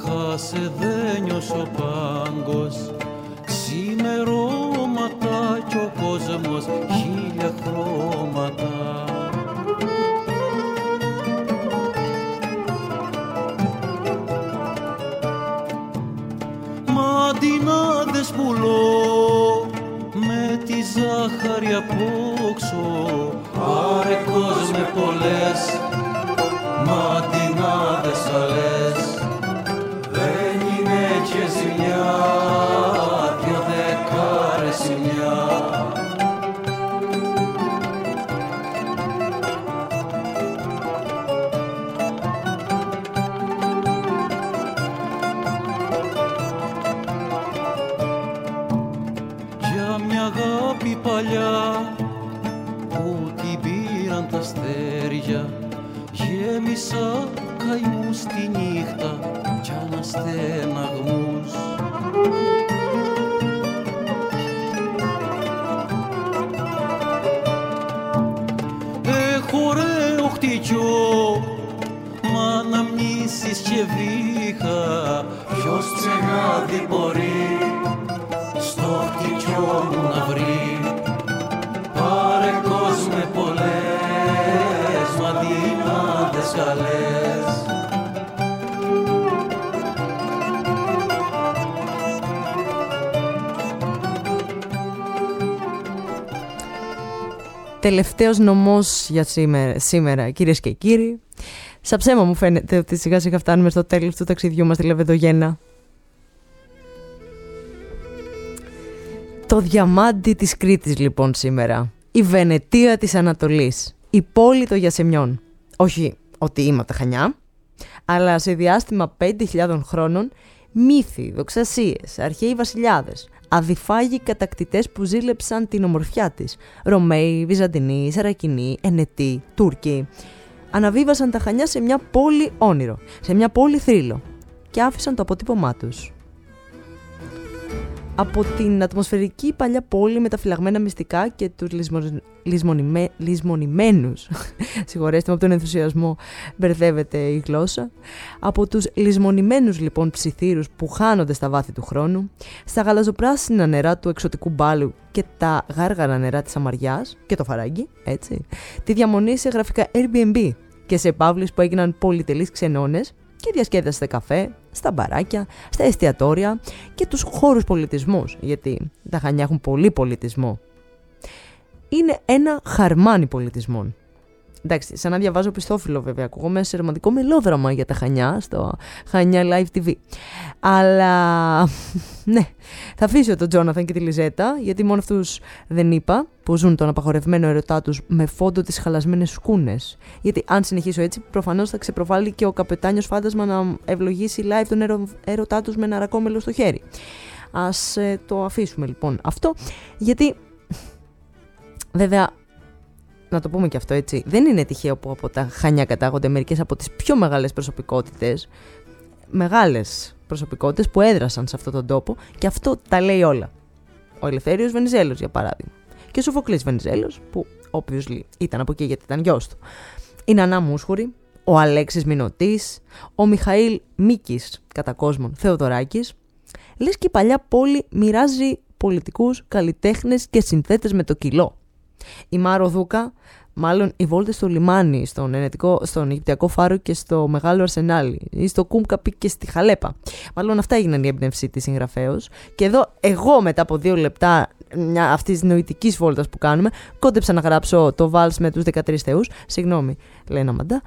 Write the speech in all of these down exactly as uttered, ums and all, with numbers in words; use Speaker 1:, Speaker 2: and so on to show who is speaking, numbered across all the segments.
Speaker 1: χάσε δε νιώσε ο πάγκος, ξημερώματα κι ο κόσμος χίλια χρώματα. Μαντινάδες πουλώ με τη ζάχαρη απόξω, πάρε κόσμε πολλές μαντινάδες αλές. Δεν είναι και ζημιά, δυο δεκάρες ζημιά. Για μια αγάπη παλιά που την πήραν τα αστέρια, γέμισα καημούς τη νύχτα κι αναστεναγμούς. Έχω ωραίο χτυκιό, μ' αναμνήσεις και βήχα, ποιος τσεγάδι μπορεί στο χτυκιό μου να βρει. Πάρε κόσμε πολλές μαντινάδες καλές.
Speaker 2: Τελευταίος νομός για σήμερα, σήμερα, κυρίες και κύριοι. Σαν ψέμα μου φαίνεται ότι σιγά σιγά φτάνουμε στο τέλος του ταξιδιού μας στη Λεβεδογένα. Το διαμάντι της Κρήτης λοιπόν σήμερα. Η Βενετία της Ανατολής. Η πόλη των Γιασεμιών. Όχι ότι είμαι από τα Χανιά, αλλά σε διάστημα πέντε χιλιάδων χρόνων μύθοι, δοξασίες, αρχαίοι βασιλιάδες, αδιφάγοι κατακτητές που ζήλεψαν την ομορφιά της, Ρωμαίοι, Βυζαντινοί, Σαρακινοί, Ενετοί, Τούρκοι, αναβίβασαν τα Χανιά σε μια πόλη όνειρο, σε μια πόλη θρύλο και άφησαν το αποτύπωμά τους. Από την ατμοσφαιρική παλιά πόλη με τα φυλαγμένα μυστικά και τους λησμο... λησμονημέ... λησμονημένους, συγχωρέστε με από τον ενθουσιασμό μπερδεύεται η γλώσσα, από τους λησμονημένους λοιπόν ψιθύρους που χάνονται στα βάθη του χρόνου, στα γαλαζοπράσινα νερά του εξωτικού μπάλου και τα γάργαρα νερά της Αμαριάς και το Φαράγγι, έτσι, τη διαμονή σε γραφικά Airbnb και σε επαύλεις που έγιναν πολυτελείς ξενώνες και διασκέδαση στα καφέ, στα μπαράκια, στα εστιατόρια και τους χώρους πολιτισμούς, γιατί τα Χανιά έχουν πολύ πολιτισμό. Είναι ένα χαρμάνι πολιτισμών. Εντάξει, σαν να διαβάζω πιστόφυλλο βέβαια, ακούγομαι σε ρομαντικό μελόδραμα για τα Χανιά, στο Χανιά Live τι βι. Αλλά, ναι, θα αφήσω τον Τζόναθαν και τη Λιζέτα, γιατί μόνο αυτούς δεν είπα, που ζουν τον απαγορευμένο ερωτά τους με φόντο τις χαλασμένες σκούνες. Γιατί αν συνεχίσω έτσι, προφανώς θα ξεπροβάλλει και ο καπετάνιος φάντασμα να ευλογήσει live τον ερω... ερωτά τους με ένα ρακόμελο στο χέρι. Ας ε, το αφήσουμε λοιπόν αυτό, γιατί βέβαια, να το πούμε και αυτό έτσι, δεν είναι τυχαίο που από τα Χανιά κατάγονται μερικές από τις πιο μεγάλες προσωπικότητες, μεγάλες προσωπικότητες που έδρασαν σε αυτόν τον τόπο, και αυτό τα λέει όλα. Ο Ελευθέριος Βενιζέλος για παράδειγμα, και ο Σοφοκλής Βενιζέλος, που obviously ήταν από εκεί γιατί ήταν γιος του, η Νανά Μούσχουρη, ο Αλέξης Μινωτής, ο Μιχαήλ Μίκης κατά κόσμον Θεοδωράκης. Λες και η παλιά πόλη μοιράζει πολιτικούς, καλλιτέχνες και συνθέτες με το κιλό. Η Μάρο Δούκα, μάλλον οι βόλτες στο λιμάνι, στον, ενετικό, στον Αιγυπτιακό Φάρο και στο Μεγάλο Αρσενάλι, ή στο Κούμκαπι και στη Χαλέπα. Μάλλον αυτά έγιναν η έμπνευση της συγγραφέως. Και εδώ εγώ μετά από δύο λεπτά μια, αυτής της νοητικής βόλτας που κάνουμε, κόντεψα να γράψω το βάλς με τους δεκατρείς θεούς. Συγγνώμη, λένε αμαντά.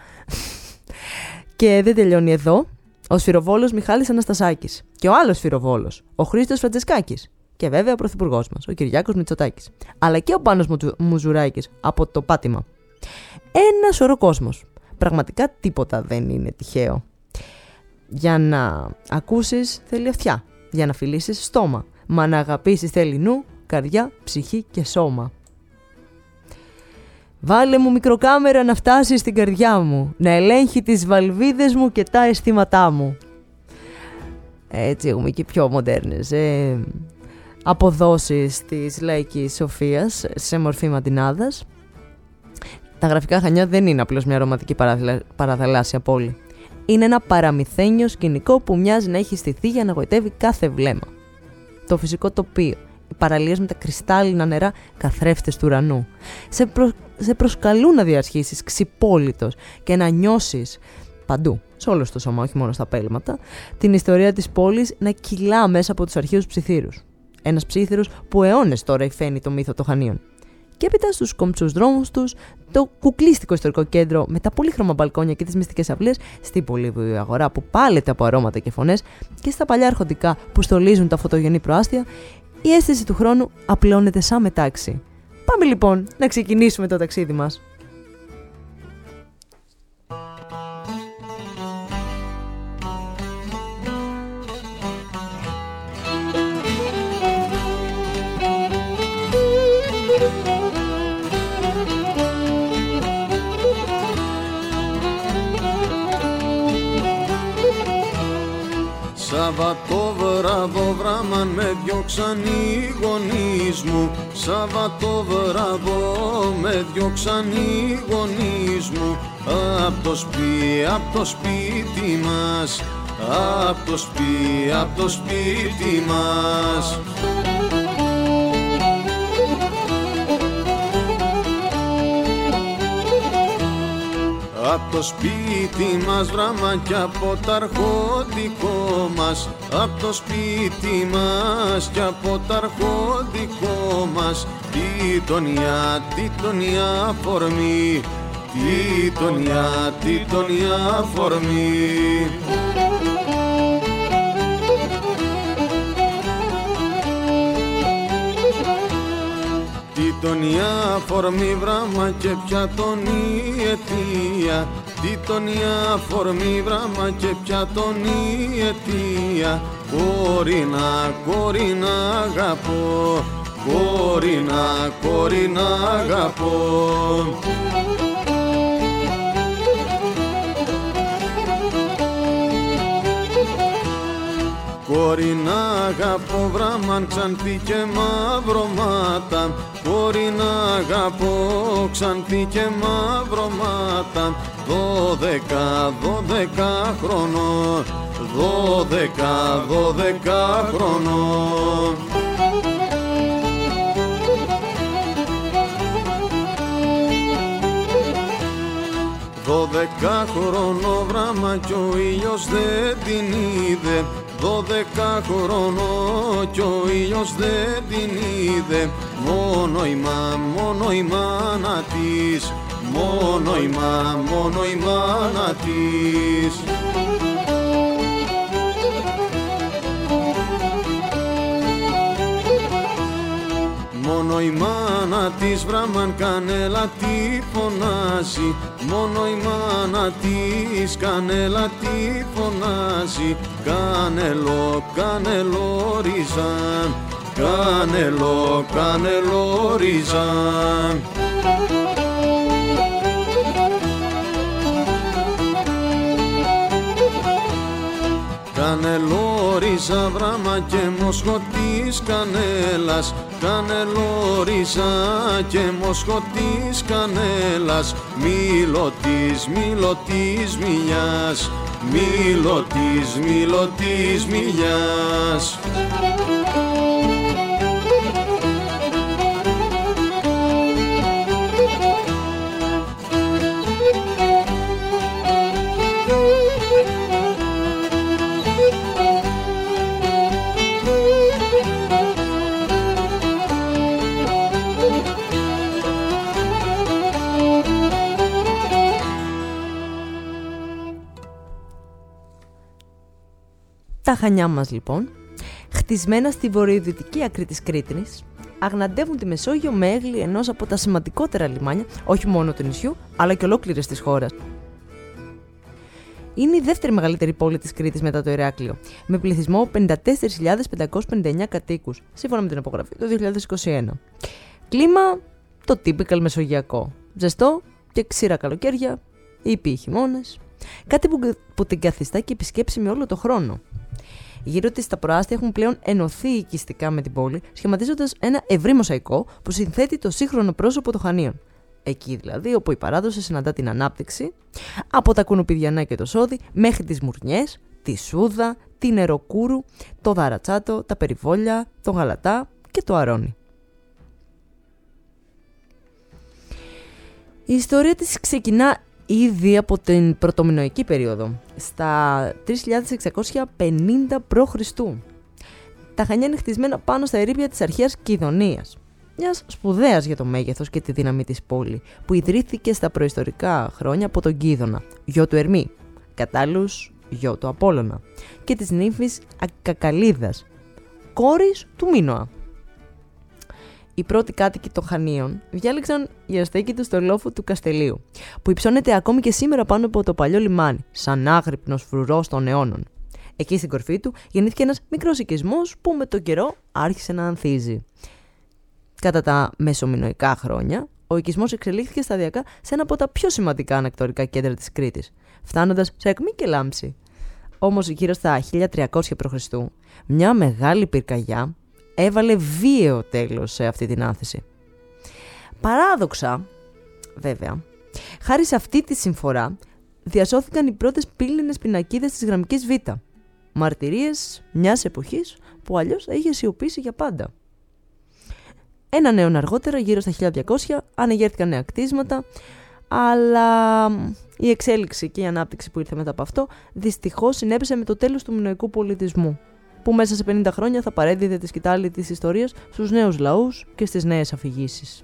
Speaker 2: Και δεν τελειώνει εδώ. Ο Σφυροβόλος Μιχάλης Αναστασάκης. Και ο άλλος Σφυροβόλος, ο Χρήστος Φραντζεσκάκης. Και βέβαια ο πρωθυπουργός μας, ο Κυριάκος Μητσοτάκης. Αλλά και ο Πάνος Μουζουράκης από το πάτημα. Ένα σωρό κόσμος. Πραγματικά τίποτα δεν είναι τυχαίο. Για να ακούσεις θέλει αυτιά. Για να φιλήσεις στόμα. Μα να αγαπήσεις θέλει νου, καρδιά, ψυχή και σώμα. Βάλε μου μικροκάμερα να φτάσει στην καρδιά μου, να ελέγχει τις βαλβίδες μου και τα αισθήματά μου. Έτσι έχουμε και πιο μοντέρνες ε, αποδόσεις της λαϊκής σοφίας σε μορφή μαντινάδας. Τα γραφικά Χανιά δεν είναι απλώς μια ρομαντική παραθαλάσσια πόλη. είναι ένα παραμυθένιο σκηνικό που μοιάζει να έχει στηθεί για να γοητεύει κάθε βλέμμα. Το φυσικό τοπίο, οι παραλίες με τα κρυστάλλινα νερά καθρέφτες του ουρανού, σε, προ... σε προσκαλούν να διασχίσεις ξυπόλυτος και να νιώσεις παντού, σε όλο το σώμα, όχι μόνο στα πέλματα, την ιστορία της πόλης να κυλά μέσα από τους αρχαίους ψιθύρους. Ένας ψίθυρος που αιώνες τώρα υφαίνει το μύθο των Χανίων. Και έπειτα στους κομψούς δρόμους τους, το κουκλίστικο ιστορικό κέντρο με τα πολύχρωμα μπαλκόνια και τις μυστικές αυλές, στην πολύβουη αγορά που πάλεται από αρώματα και φωνές και στα παλιά αρχοντικά που στολίζουν τα φωτογενή προάστια, η αίσθηση του χρόνου απλώνεται σαν μετάξι. Πάμε λοιπόν να ξεκινήσουμε το ταξίδι μας.
Speaker 3: Σαββατόβραδο βράμαν με διώξαν οι γονείς μου. Σαββατόβραδο με διώξαν οι γονείς μου. Απ' το σπίτι, απ' το σπίτι μας. Απ' το σπίτι, απ' το σπίτι μας. Απ' το σπίτι μας βράμα κι από τ' αρχοντικό μας. Απ' το σπίτι μας κι από τ' αρχοντικό μας. Τιτονιά, τιτονιά φορμή. Τιτονιά, τιτονιά φορμή. Τιτονιά φορμή βράμα και πια τον η αιτία. Τιτονιά φορμή βράμα και πια τον η αιτία. Κορίνα, κορίνα αγαπώ. Κορίνα, κορίνα αγαπώ. Κορίνα αγαπώ βραμάν ξανθή και μαυρωμάτα. Κορίνα αγαπώ ξανθή και μαυρωμάτα. Δώδεκα, δώδεκα χρονών. Δώδεκα, δώδεκα χρονών. Δώδεκα χρονό βράμα κι ο ήλιος δεν την είδε. Δώδεκα χρονό κι ο ήλιος δεν την είδε. Μόνο η μάνα, μόνο η μάνα της. Μόνο η μάνα, μόνο η μάνα της. Μόνο η μάνα της βραμάν κανέλα τη φωνάζει. Μόνο η μάνα της κανέλα τη φωνάζει. Κανελό, κανελό ριζάν. Κανελό, κανελό ριζάν. Κανελόριζα βράμα και μόσχο της κανέλας. Κανελόριζα και μόσχο της κανέλας. Μήλο της, μήλο της μιλιάς. Μήλο της, μήλο της μιλιάς.
Speaker 2: Τα Χανιά μας λοιπόν, χτισμένα στη βορειοδυτική άκρη της Κρήτινης, αγναντεύουν τη Μεσόγειο με έγλη ενός από τα σημαντικότερα λιμάνια, όχι μόνο του νησιού, αλλά και ολόκληρης της χώρας. Είναι η δεύτερη μεγαλύτερη πόλη της Κρήτης μετά το Ηράκλειο, με πληθυσμό πενήντα τέσσερις χιλιάδες πεντακόσιους πενήντα εννέα κατοίκους, σύμφωνα με την απογραφή το δύο χιλιάδες είκοσι ένα. Κλίμα το typical μεσογειακό, ζεστό και ξήρα καλοκαίρια, ήπιοι χειμώνες, κάτι που, που την καθιστά και επισκέψιμη όλο το χρόνο. Γύρω της τα προάστια έχουν πλέον ενωθεί οικιστικά με την πόλη, σχηματίζοντας ένα ευρύ μοσαϊκό που συνθέτει το σύγχρονο πρόσωπο των Χανίων. Εκεί δηλαδή όπου η παράδοση συναντά την ανάπτυξη, από τα κουνουπιδιανά και το σόδι μέχρι τις μουρνιές, τη σούδα, την νεροκούρου, το δαρατσάτο, τα περιβόλια, το γαλατά και το αρώνι. Η ιστορία της ξεκινά ήδη από την πρωτομινωική περίοδο, στα τρεις χιλιάδες εξακόσια πενήντα π.Χ. Τα Χανιά είναι χτισμένα πάνω στα ερείπια της αρχαίας Κιδωνίας, μιας σπουδαίας για το μέγεθος και τη δύναμη της πόλη, που ιδρύθηκε στα προϊστορικά χρόνια από τον Κίδωνα, γιο του Ερμή, κατάλληλος γιο του Απόλλωνα, και της νύμφης Ακακαλίδας, κόρης του Μίνωα. Οι πρώτοι κάτοικοι των Χανίων διάλεξαν για στέκη του στο λόφο του Καστελίου, που υψώνεται ακόμη και σήμερα πάνω από το παλιό λιμάνι, σαν άγρυπνος φρουρός των αιώνων. Εκεί στην κορφή του γεννήθηκε ένας μικρός οικισμός που με τον καιρό άρχισε να ανθίζει. Κατά τα μεσομινοϊκά χρόνια, ο οικισμός εξελίχθηκε σταδιακά σε ένα από τα πιο σημαντικά ανακτορικά κέντρα της Κρήτης, φτάνοντας σε ακμή και λάμψη. Όμως γύρω στα χίλια τριακόσια π.Χ. μια μεγάλη πυρκαγιά έβαλε βίαιο τέλος σε αυτή την άνθηση. Παράδοξα, βέβαια, χάρη σε αυτή τη συμφορά, διασώθηκαν οι πρώτες πύληνες πινακίδες της γραμμικής Β, μαρτυρίες μιας εποχής που αλλιώς θα είχε σιωπήσει για πάντα. Έναν αιώνα αργότερα, γύρω στα χίλια διακόσια, ανεγέρθηκαν νέα κτίσματα, αλλά η εξέλιξη και η ανάπτυξη που ήρθε μετά από αυτό δυστυχώς συνέπεσε με το τέλος του μινωικού πολιτισμού, που μέσα σε πενήντα χρόνια θα παρέδιδε τη σκητάλη της ιστορίας στους νέους λαούς και στις νέες αφηγήσεις.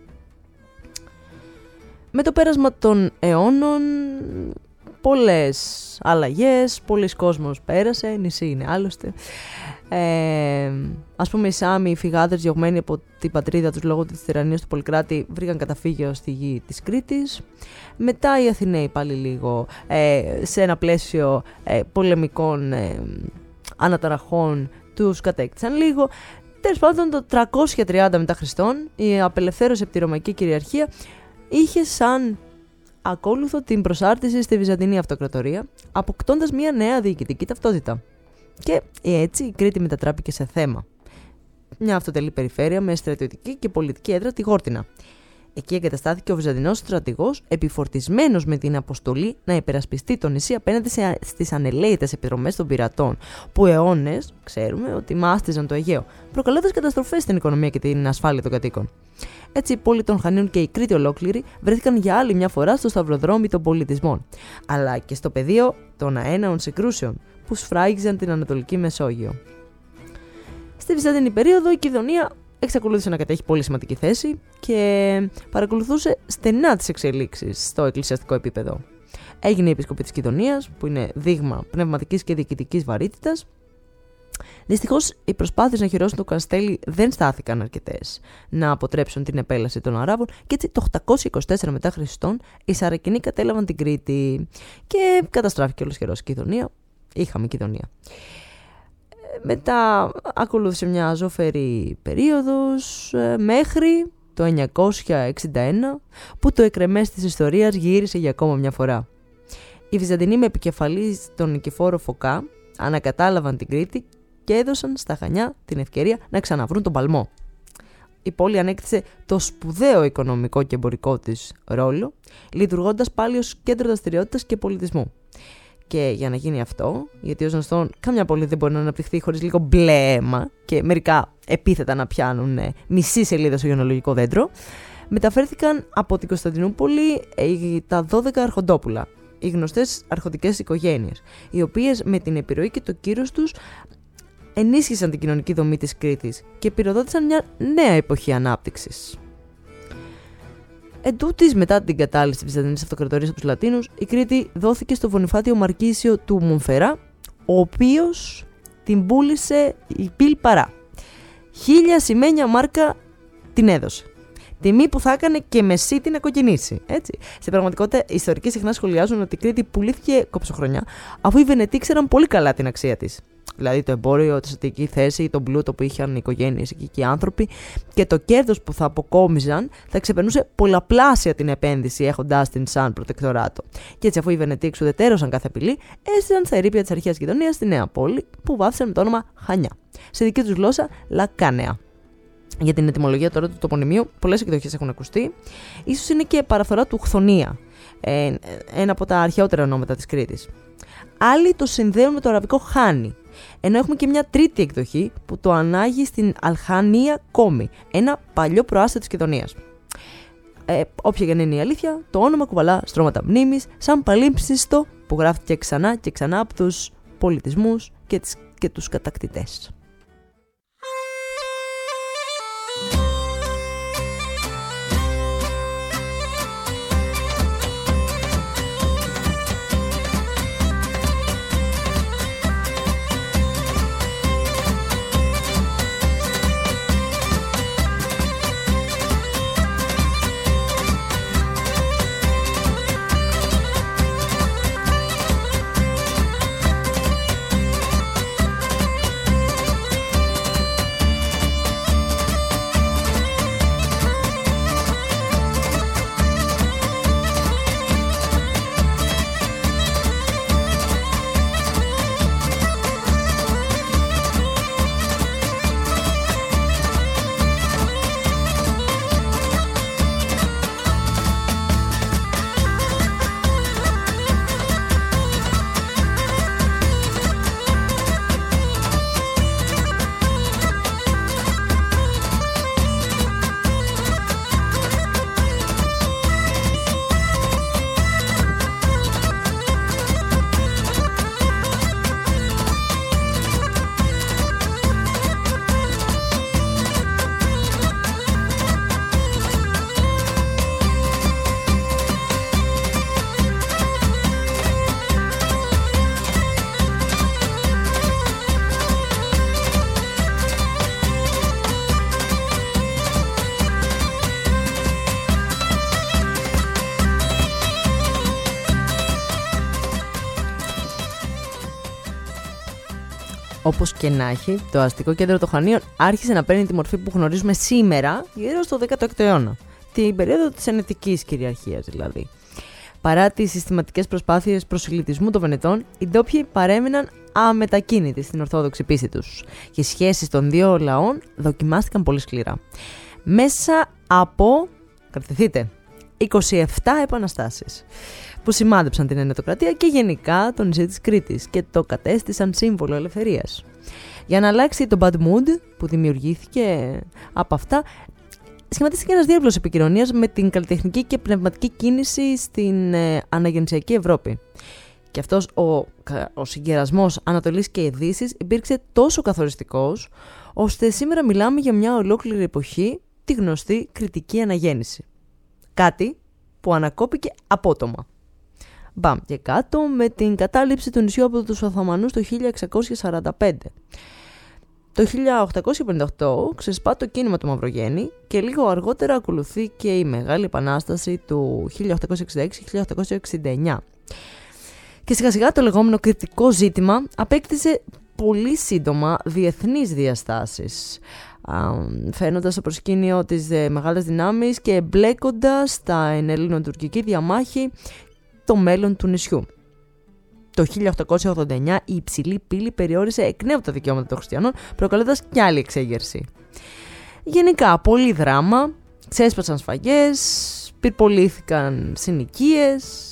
Speaker 2: Με το πέρασμα των αιώνων, πολλές αλλαγές, πολλοί κόσμος πέρασε, νησί είναι άλλωστε. Ε, ας πούμε οι Σάμοι, οι φυγάδες διωγμένοι από την πατρίδα τους λόγω της τυραννίας του Πολυκράτη, βρήκαν καταφύγιο στη γη της Κρήτης. Μετά οι Αθηναίοι πάλι λίγο ε, σε ένα πλαίσιο ε, πολεμικών ε, αναταραχών τους κατέκτησαν λίγο. Τέλος πάντων, το τριακόσια τριάντα μετά Χριστόν η απελευθέρωση από τη Ρωμαϊκή κυριαρχία είχε σαν ακόλουθο την προσάρτηση στη Βυζαντινή Αυτοκρατορία, αποκτώντας μια νέα διοικητική ταυτότητα. Και έτσι η Κρήτη μετατράπηκε σε θέμα. Μια αυτοτελή περιφέρεια με στρατιωτική και πολιτική έδρα τη Γόρτινα. Εκεί εγκαταστάθηκε ο Βυζαντινός στρατηγός, επιφορτισμένος με την αποστολή να υπερασπιστεί το νησί απέναντι στις ανελαίτες επιδρομές των πειρατών, που αιώνες, ξέρουμε, ότι μάστιζαν το Αιγαίο, προκαλώντας καταστροφές στην οικονομία και την ασφάλεια των κατοίκων. Έτσι, η πόλη των Χανίων και η Κρήτη ολόκληρη βρέθηκαν για άλλη μια φορά στο σταυροδρόμι των πολιτισμών, αλλά και στο πεδίο των αέναων συγκρούσεων που σφράγιζαν την Ανατολική Μεσόγειο. Στη Βυζαντινή περίοδο, η Κιδωνία εξακολούθησε να κατέχει πολύ σημαντική θέση και παρακολουθούσε στενά τις εξελίξεις στο εκκλησιαστικό επίπεδο. Έγινε η Επισκοπή της Κιδωνίας, που είναι δείγμα πνευματικής και διοικητικής βαρύτητας. Δυστυχώς, οι προσπάθειες να χειρώσουν το Καστέλι δεν στάθηκαν αρκετές να αποτρέψουν την επέλαση των Αράβων και έτσι το οκτακόσια είκοσι τέσσερα μετά Χριστόν οι Σαρακινοί κατέλαβαν την Κρήτη και καταστράφηκε ολοσχερός η Κιδωνία. Είχαμε Κιδωνία. Μετά ακολούθησε μια ζωφερή περίοδος μέχρι το εννιακόσια εξήντα ένα που το εκρεμές της ιστορίας γύρισε για ακόμα μια φορά. Οι Βυζαντινοί με επικεφαλή τον Νικηφόρο Φωκά ανακατάλαβαν την Κρήτη και έδωσαν στα Χανιά την ευκαιρία να ξαναβρούν τον παλμό. Η πόλη ανέκτησε το σπουδαίο οικονομικό και εμπορικό της ρόλο, λειτουργώντας πάλι ως κέντρο δραστηριότητας και πολιτισμού. Και για να γίνει αυτό, γιατί ως γνωστόν καμιά πόλη δεν μπορεί να αναπτυχθεί χωρίς λίγο μπλε αίμα και μερικά επίθετα να πιάνουν μισή σελίδα στο γενεολογικό δέντρο, μεταφέρθηκαν από την Κωνσταντινούπολη τα δώδεκα αρχοντόπουλα, οι γνωστές αρχοντικές οικογένειες, οι οποίες με την επιρροή και το κύρος τους ενίσχυσαν την κοινωνική δομή της Κρήτης και πυροδότησαν μια νέα εποχή ανάπτυξης. Εν τούτης, μετά την κατάλυση της Βυζαντινής Αυτοκρατορίας από τους Λατίνους, η Κρήτη δόθηκε στο Βονιφάτιο Μαρκίσιο του Μονφερά, ο οποίος την πούλησε η πιλ παρά. Χίλια σημαίνια μάρκα την έδωσε. Τιμή που θα έκανε και μεσίτη να κοκκινήσει. Έτσι. Στην πραγματικότητα, οι ιστορικοί συχνά σχολιάζουν ότι η Κρήτη πουλήθηκε κοψοχρονιά, αφού οι Βενετοί ήξεραν πολύ καλά την αξία της. Δηλαδή το εμπόριο, τη στρατηγική θέση, τον πλούτο που είχαν οι οικογένειες εκεί και οι άνθρωποι και το κέρδος που θα αποκόμιζαν θα ξεπερνούσε πολλαπλάσια την επένδυση έχοντάς την σαν προτεκτοράτο. Και έτσι, αφού οι Βενετοί εξουδετερώσαν κάθε απειλή, έστειλαν στα ερείπια της αρχαίας Κιδωνίας στη νέα πόλη που βάφτισαν με το όνομα Χανιά. Σε δική τους γλώσσα, Λακάνεα. Για την ετυμολογία τώρα του τοπονημίου, πολλές εκδοχές έχουν ακουστεί. Ίσως είναι και παραφορά του Χθονία, ε, ένα από τα αρχαιότερα ονόματα της Κρήτης. Άλλοι το συνδέουν με το αραβικό χάνι, ενώ έχουμε και μια τρίτη εκδοχή που το ανάγει στην Αλχανία Κόμη, ένα παλιό προάστιο της Κιδωνίας. Ε, όποια και να είναι η αλήθεια, το όνομα κουβαλά στρώματα μνήμης, σαν παλίμψιστο που γράφτηκε ξανά και ξανά από τους πολιτισμούς και, τις, και τους κατακτητές. Όπως και να έχει, το αστικό κέντρο των Χανίων άρχισε να παίρνει τη μορφή που γνωρίζουμε σήμερα γύρω στο δέκατο έκτο αιώνα, την περίοδο της ενετικής κυριαρχίας δηλαδή. Παρά τις συστηματικές προσπάθειες προσιλητισμού των Βενετών, οι ντόπιοι παρέμειναν αμετακίνητοι στην ορθόδοξη πίστη τους και οι σχέσεις των δύο λαών δοκιμάστηκαν πολύ σκληρά. Μέσα από, κρατηθείτε, είκοσι επτά επαναστάσεις που σημάδεψαν την ενετοκρατία και γενικά το νησί της Κρήτης και το κατέστησαν σύμβολο ελευθερίας. Για να αλλάξει το bad mood που δημιουργήθηκε από αυτά, σχηματίστηκε ένας διάβλος επικοινωνίας με την καλλιτεχνική και πνευματική κίνηση στην ε, αναγεννησιακή Ευρώπη. Και αυτός ο, ο συγκερασμός Ανατολής και Δύσης υπήρξε τόσο καθοριστικός, ώστε σήμερα μιλάμε για μια ολόκληρη εποχή, τη γνωστή κρητική αναγέννηση. Κάτι που ανακόπηκε απότομα. Μπαμ και κάτω με την κατάληψη του νησιού από τους Οθωμανούς το χίλια εξακόσια σαράντα πέντε. Το χίλια οκτακόσια πενήντα οκτώ ξεσπά το κίνημα του Μαυρογέννη και λίγο αργότερα ακολουθεί και η Μεγάλη Επανάσταση του χίλια οκτακόσια εξήντα έξι με χίλια οκτακόσια εξήντα εννιά. Και σιγά σιγά το λεγόμενο κρητικό ζήτημα απέκτησε πολύ σύντομα διεθνείς διαστάσεις, φαίνοντας στο προσκήνιο τις μεγάλες δυνάμεις και εμπλέκοντας στα ελληνοτουρκική διαμάχη το μέλλον του νησιού. Το χίλια οκτακόσια ογδόντα εννιά η υψηλή πύλη περιόρισε εκ νέου τα δικαιώματα των χριστιανών, προκαλώντας κι άλλη εξέγερση. Γενικά, πολύ δράμα, ξέσπασαν σφαγές, πυρπολήθηκαν συνοικίες,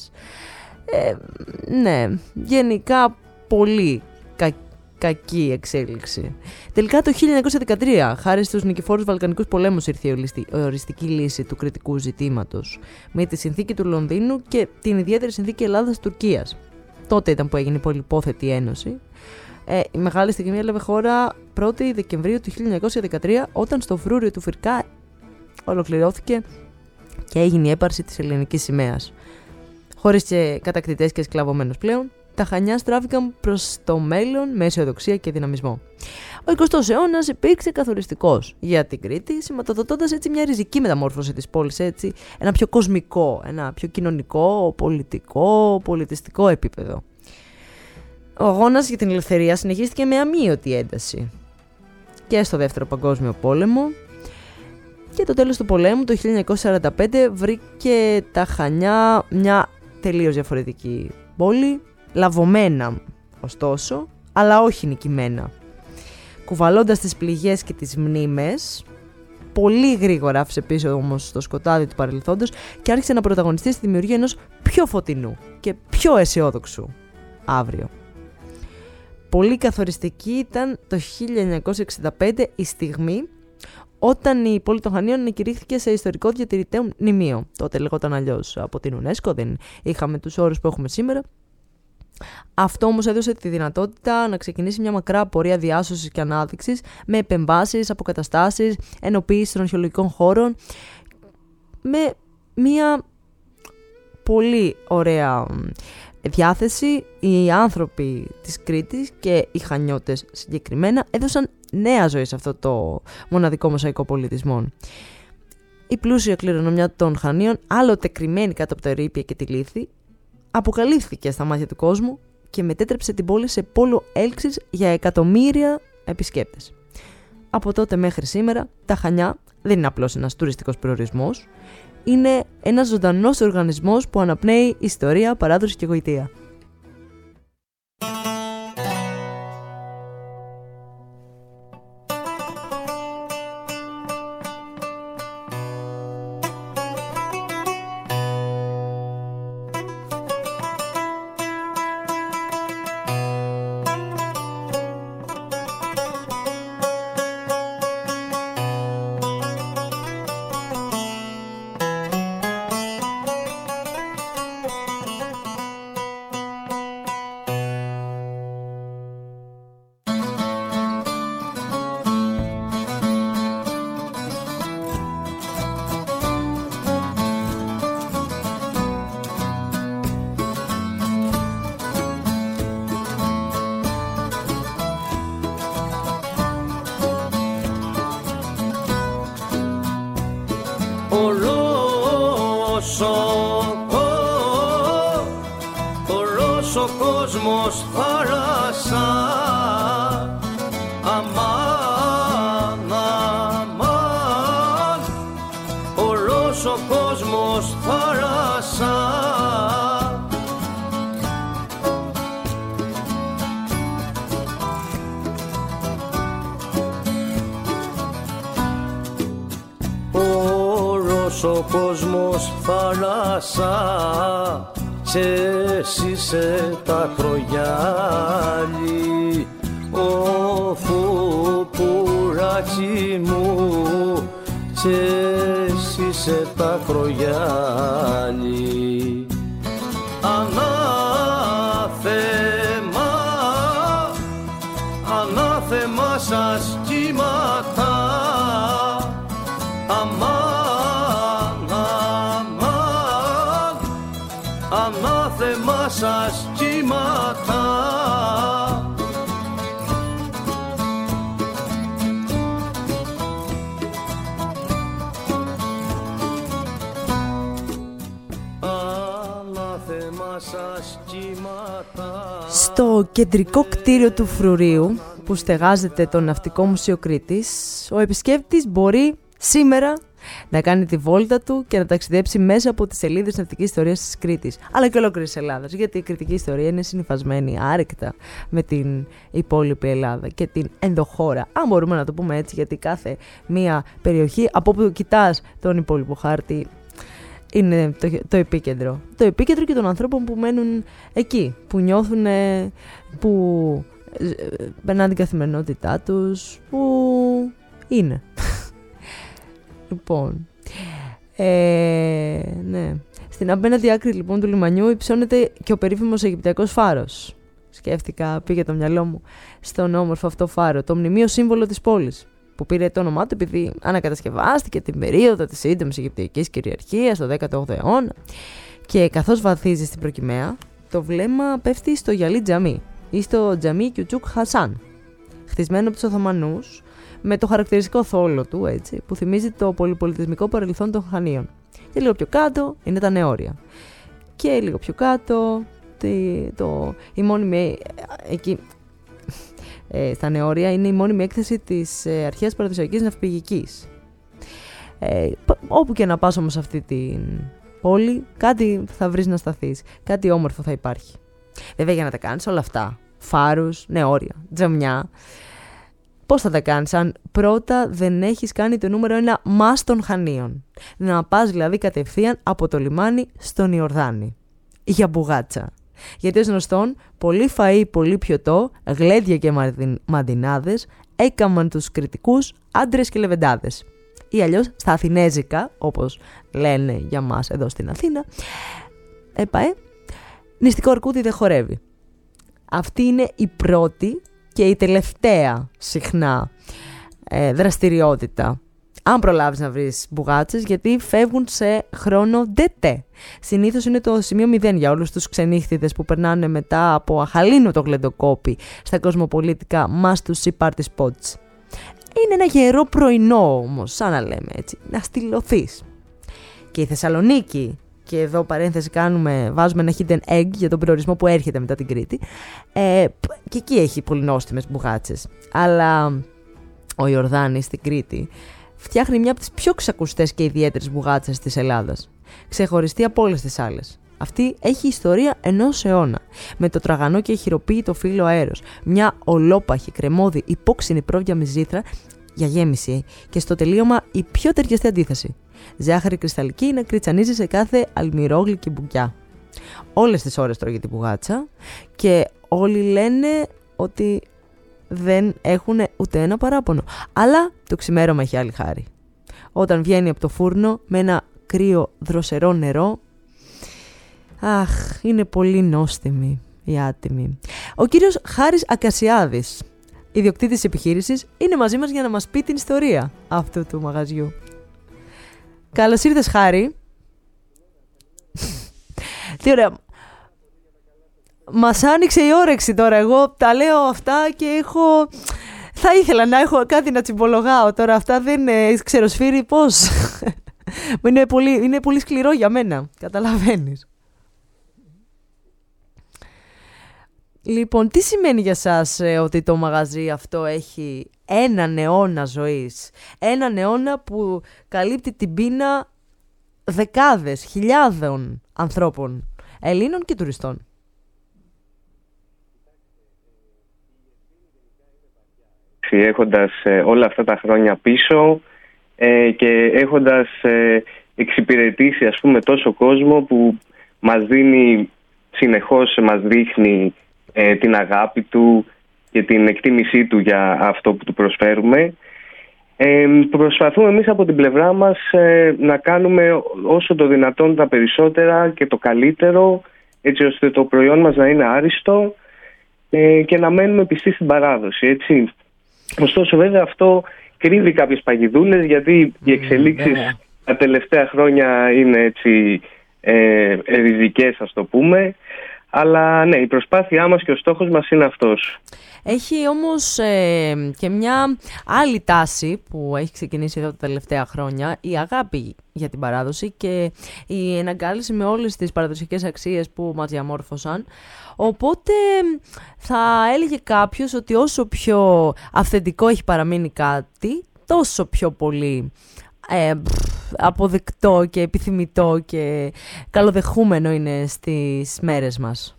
Speaker 2: ε, ναι, γενικά πολύ κακή. Κακή εξέλιξη. Τελικά το χίλια εννιακόσια δεκατρία, χάρη στους νικηφόρους Βαλκανικούς πολέμους, ήρθε η οριστική λύση του κρητικού ζητήματος με τη συνθήκη του Λονδίνου και την ιδιαίτερη συνθήκη Ελλάδας-Τουρκίας. Τότε ήταν που έγινε η πολυπόθετη ένωση. Ε, η μεγάλη στιγμή έλαβε χώρα πρώτη Δεκεμβρίου του χίλια εννιακόσια δεκατρία, όταν στο φρούριο του Φυρκά ολοκληρώθηκε και έγινε η έπαρση της ελληνικής σημαίας. Χωρίς και κατακτητές και σκλαβωμένους πλέον, τα Χανιά στράφηκαν προς το μέλλον με αισιοδοξία και δυναμισμό. Ο εικοστός αιώνας υπήρξε καθοριστικός για την Κρήτη, σηματοδοτώντας έτσι μια ριζική μεταμόρφωση της πόλης, έτσι, ένα πιο κοσμικό, ένα πιο κοινωνικό, πολιτικό, πολιτιστικό επίπεδο. Ο αγώνας για την ελευθερία συνεχίστηκε με αμύωτη ένταση και στο Δεύτερο Παγκόσμιο Πόλεμο, και το τέλος του πολέμου το χίλια εννιακόσια σαράντα πέντε βρήκε τα Χανιά μια τελείως διαφορετική πόλη, λαβωμένα ωστόσο, αλλά όχι νικημένα. Κουβαλώντας τις πληγές και τις μνήμες πολύ γρήγορα άφησε πίσω όμως το σκοτάδι του παρελθόντος και άρχισε να πρωταγωνιστεί στη δημιουργία ενός πιο φωτεινού και πιο αισιόδοξου αύριο. Πολύ καθοριστική ήταν το χίλια εννιακόσια εξήντα πέντε η στιγμή όταν η πόλη των Χανίων ανακηρύχθηκε σε ιστορικό διατηρητέο μνημείο. Τότε λεγόταν αλλιώς από την UNESCO, δεν είχαμε τους όρους που έχουμε σήμερα. Αυτό όμως έδωσε τη δυνατότητα να ξεκινήσει μια μακρά πορεία διάσωσης και ανάδειξης με επεμβάσεις, αποκαταστάσεις, ενοποίηση των αρχαιολογικών χώρων, με μια πολύ ωραία διάθεση. Οι άνθρωποι της Κρήτης και οι Χανιώτες συγκεκριμένα έδωσαν νέα ζωή σε αυτό το μοναδικό μοσαϊκό πολιτισμών. Η πλούσια κληρονομιά των Χανίων, άλλοτε κρυμμένη κάτω από τα ερείπια και τη λίθη, αποκαλύφθηκε στα μάτια του κόσμου και μετέτρεψε την πόλη σε πόλο έλξης για εκατομμύρια επισκέπτες. Από τότε μέχρι σήμερα, τα Χανιά δεν είναι απλώς ένας τουριστικός προορισμός, είναι ένας ζωντανός οργανισμός που αναπνέει ιστορία, παράδοση και γοητεία.
Speaker 4: ο κόσμος θάλασσα και εσύ είσαι τα κρογιάλι, ο φουπουράκι μου και εσύ είσαι τα κρογιάλι. Ανάθεμα, ανάθεμα σας κύματα, αμάν, αμάν, ανάθεμα σας κύματα.
Speaker 2: Στο κεντρικό κτίριο του Φρουρίου, που στεγάζεται το Ναυτικό Μουσείο Κρήτης, ο επισκέπτης μπορεί σήμερα να κάνει τη βόλτα του και να ταξιδέψει μέσα από τις σελίδες ναυτικής ιστορίας της Κρήτης, αλλά και ολόκληρης Ελλάδας, γιατί η κρητική ιστορία είναι συνυφασμένη άρρηκτα με την υπόλοιπη Ελλάδα και την ενδοχώρα, αν μπορούμε να το πούμε έτσι, γιατί κάθε μία περιοχή από όπου κοιτάς τον υπόλοιπο χάρτη είναι το, το επίκεντρο. Το επίκεντρο και των ανθρώπων που μένουν εκεί, που νιώθουν, που περνάνε την καθημερινότητά τους, που είναι. Λοιπόν, ε, ναι. Στην απέναντι άκρη λοιπόν του λιμανιού υψώνεται και ο περίφημος Αιγυπτιακός φάρος. Σκέφτηκα, πήγε το μυαλό μου στον όμορφο αυτό φάρο, το μνημείο σύμβολο της πόλης, που πήρε το όνομά του επειδή ανακατασκευάστηκε την περίοδο της σύντομης Αιγυπτιακής κυριαρχίας το δέκατο όγδοο αιώνα, και καθώς βαθίζει στην προκυμαία, το βλέμμα πέφτει στο γυαλί τζαμί ή στο τζαμί Κιουτσούκ Χασάν, χτισμένο από τους Οθωμανούς, με το χαρακτηριστικό θόλο του, έτσι, που θυμίζει το πολυπολιτισμικό παρελθόν των Χανίων. Και λίγο πιο κάτω είναι τα νεόρια. Και λίγο πιο κάτω το, το, η μόνιμη εκεί, ε, στα νεόρια είναι η μόνιμη έκθεση της ε, αρχαίας παραδοσιακής ναυπηγικής. Ε, όπου και να πας όμως σε αυτή την πόλη, κάτι θα βρεις να σταθείς, κάτι όμορφο θα υπάρχει. Βέβαια, για να τα κάνεις όλα αυτά, φάρους, νεόρια, τζαμιά, πώς θα τα κάνεις αν πρώτα δεν έχεις κάνει το νούμερο ένα μας των Χανίων? Να πας δηλαδή κατευθείαν από το λιμάνι στον Ιορδάνη για μπουγάτσα. Γιατί ως γνωστόν, πολύ φαΐ, πολύ πιωτό, γλέντια και μαντινάδες έκαμαν τους κριτικούς άντρες και λεβεντάδες. Ή αλλιώς στα αθηνέζικα, όπως λένε για μας εδώ στην Αθήνα, επαέ, νηστικό αρκούδι δεν χορεύει. Αυτή είναι η πρώτη και η τελευταία συχνά ε, δραστηριότητα. Αν προλάβεις να βρεις μπουγάτσες, γιατί φεύγουν σε χρόνο ντετέ. Συνήθως είναι το σημείο μηδέν για όλους τους ξενύχτιδες που περνάνε μετά από αχαλήνοτο γλεντοκόπι στα κοσμοπολίτικα must-to-see party spots. Είναι ένα γερό πρωινό όμως, σαν να λέμε έτσι, να στυλωθείς. Και η Θεσσαλονίκη, και εδώ παρένθεση κάνουμε, βάζουμε ένα hidden egg για τον προορισμό που έρχεται μετά την Κρήτη, ε, και εκεί έχει πολύ νόστιμες μπουγάτσες. Αλλά ο Ιορδάνης στην Κρήτη φτιάχνει μια από τις πιο ξακουστές και ιδιαίτερες μπουγάτσες της Ελλάδας. Ξεχωριστή από όλες τις άλλες. Αυτή έχει ιστορία ενός αιώνα. Με το τραγανό και χειροποίητο φύλλο αέρος. Μια ολόπαχη, κρεμώδη, υπόξινη πρόβια με ζήθρα για γέμιση. Και στο τελείωμα η πιο ταιριαστή αντίθεση. Ζάχαρη κρυσταλλική να κριτσανίζει σε κάθε αλμυρόγλυκη μπουκιά. Όλες τις ώρες τρώγει την μπουγάτσα και όλοι λένε ότι δεν έχουν ούτε ένα παράπονο. Αλλά το ξημέρωμα έχει άλλη χάρη. Όταν βγαίνει από το φούρνο με ένα κρύο δροσερό νερό, αχ, είναι πολύ νόστιμη η άτιμη. Ο κύριος Χάρης Ακασιάδης, ιδιοκτήτης της επιχείρησης, είναι μαζί μας για να μας πει την ιστορία αυτού του μαγαζιού. Καλώς ήρθες, Χάρη. Τι ωραία. Μας άνοιξε η όρεξη τώρα. Εγώ τα λέω αυτά και έχω... Θα ήθελα να έχω κάτι να τσιμπολογάω τώρα. Αυτά δεν ε, ξέρω, σφύρι πώς. είναι, πολύ, είναι πολύ σκληρό για μένα. Καταλαβαίνεις. Λοιπόν, τι σημαίνει για σας ε, ότι το μαγαζί αυτό έχει έναν αιώνα ζωής? Έναν αιώνα που καλύπτει την πείνα δεκάδες, χιλιάδων ανθρώπων, Ελλήνων και τουριστών.
Speaker 5: Έχοντας ε, όλα αυτά τα χρόνια πίσω ε, και έχοντας ε, εξυπηρετήσει, ας πούμε, τόσο κόσμο που μας δίνει συνεχώς, μας δείχνει ε, την αγάπη του και την εκτίμησή του για αυτό που του προσφέρουμε. Ε, προσπαθούμε εμείς από την πλευρά μας ε, να κάνουμε όσο το δυνατόν τα περισσότερα και το καλύτερο, έτσι ώστε το προϊόν μας να είναι άριστο ε, και να μένουμε πιστοί στην παράδοση, έτσι. Ωστόσο, βέβαια, αυτό κρύβει κάποιες παγιδούλες, γιατί οι εξελίξεις mm, τα τελευταία χρόνια είναι έτσι ε, ριζικές, ας το πούμε. Αλλά ναι, η προσπάθειά μας και ο στόχος μας είναι αυτός.
Speaker 2: Έχει όμως ε, και μια άλλη τάση που έχει ξεκινήσει εδώ τα τελευταία χρόνια, η αγάπη για την παράδοση και η εναγκάλυση με όλες τις παραδοσιακές αξίες που μας διαμόρφωσαν. Οπότε θα έλεγε κάποιος ότι όσο πιο αυθεντικό έχει παραμείνει κάτι, τόσο πιο πολύ ε, αποδεκτό και επιθυμητό και καλοδεχούμενο είναι στις μέρες μας.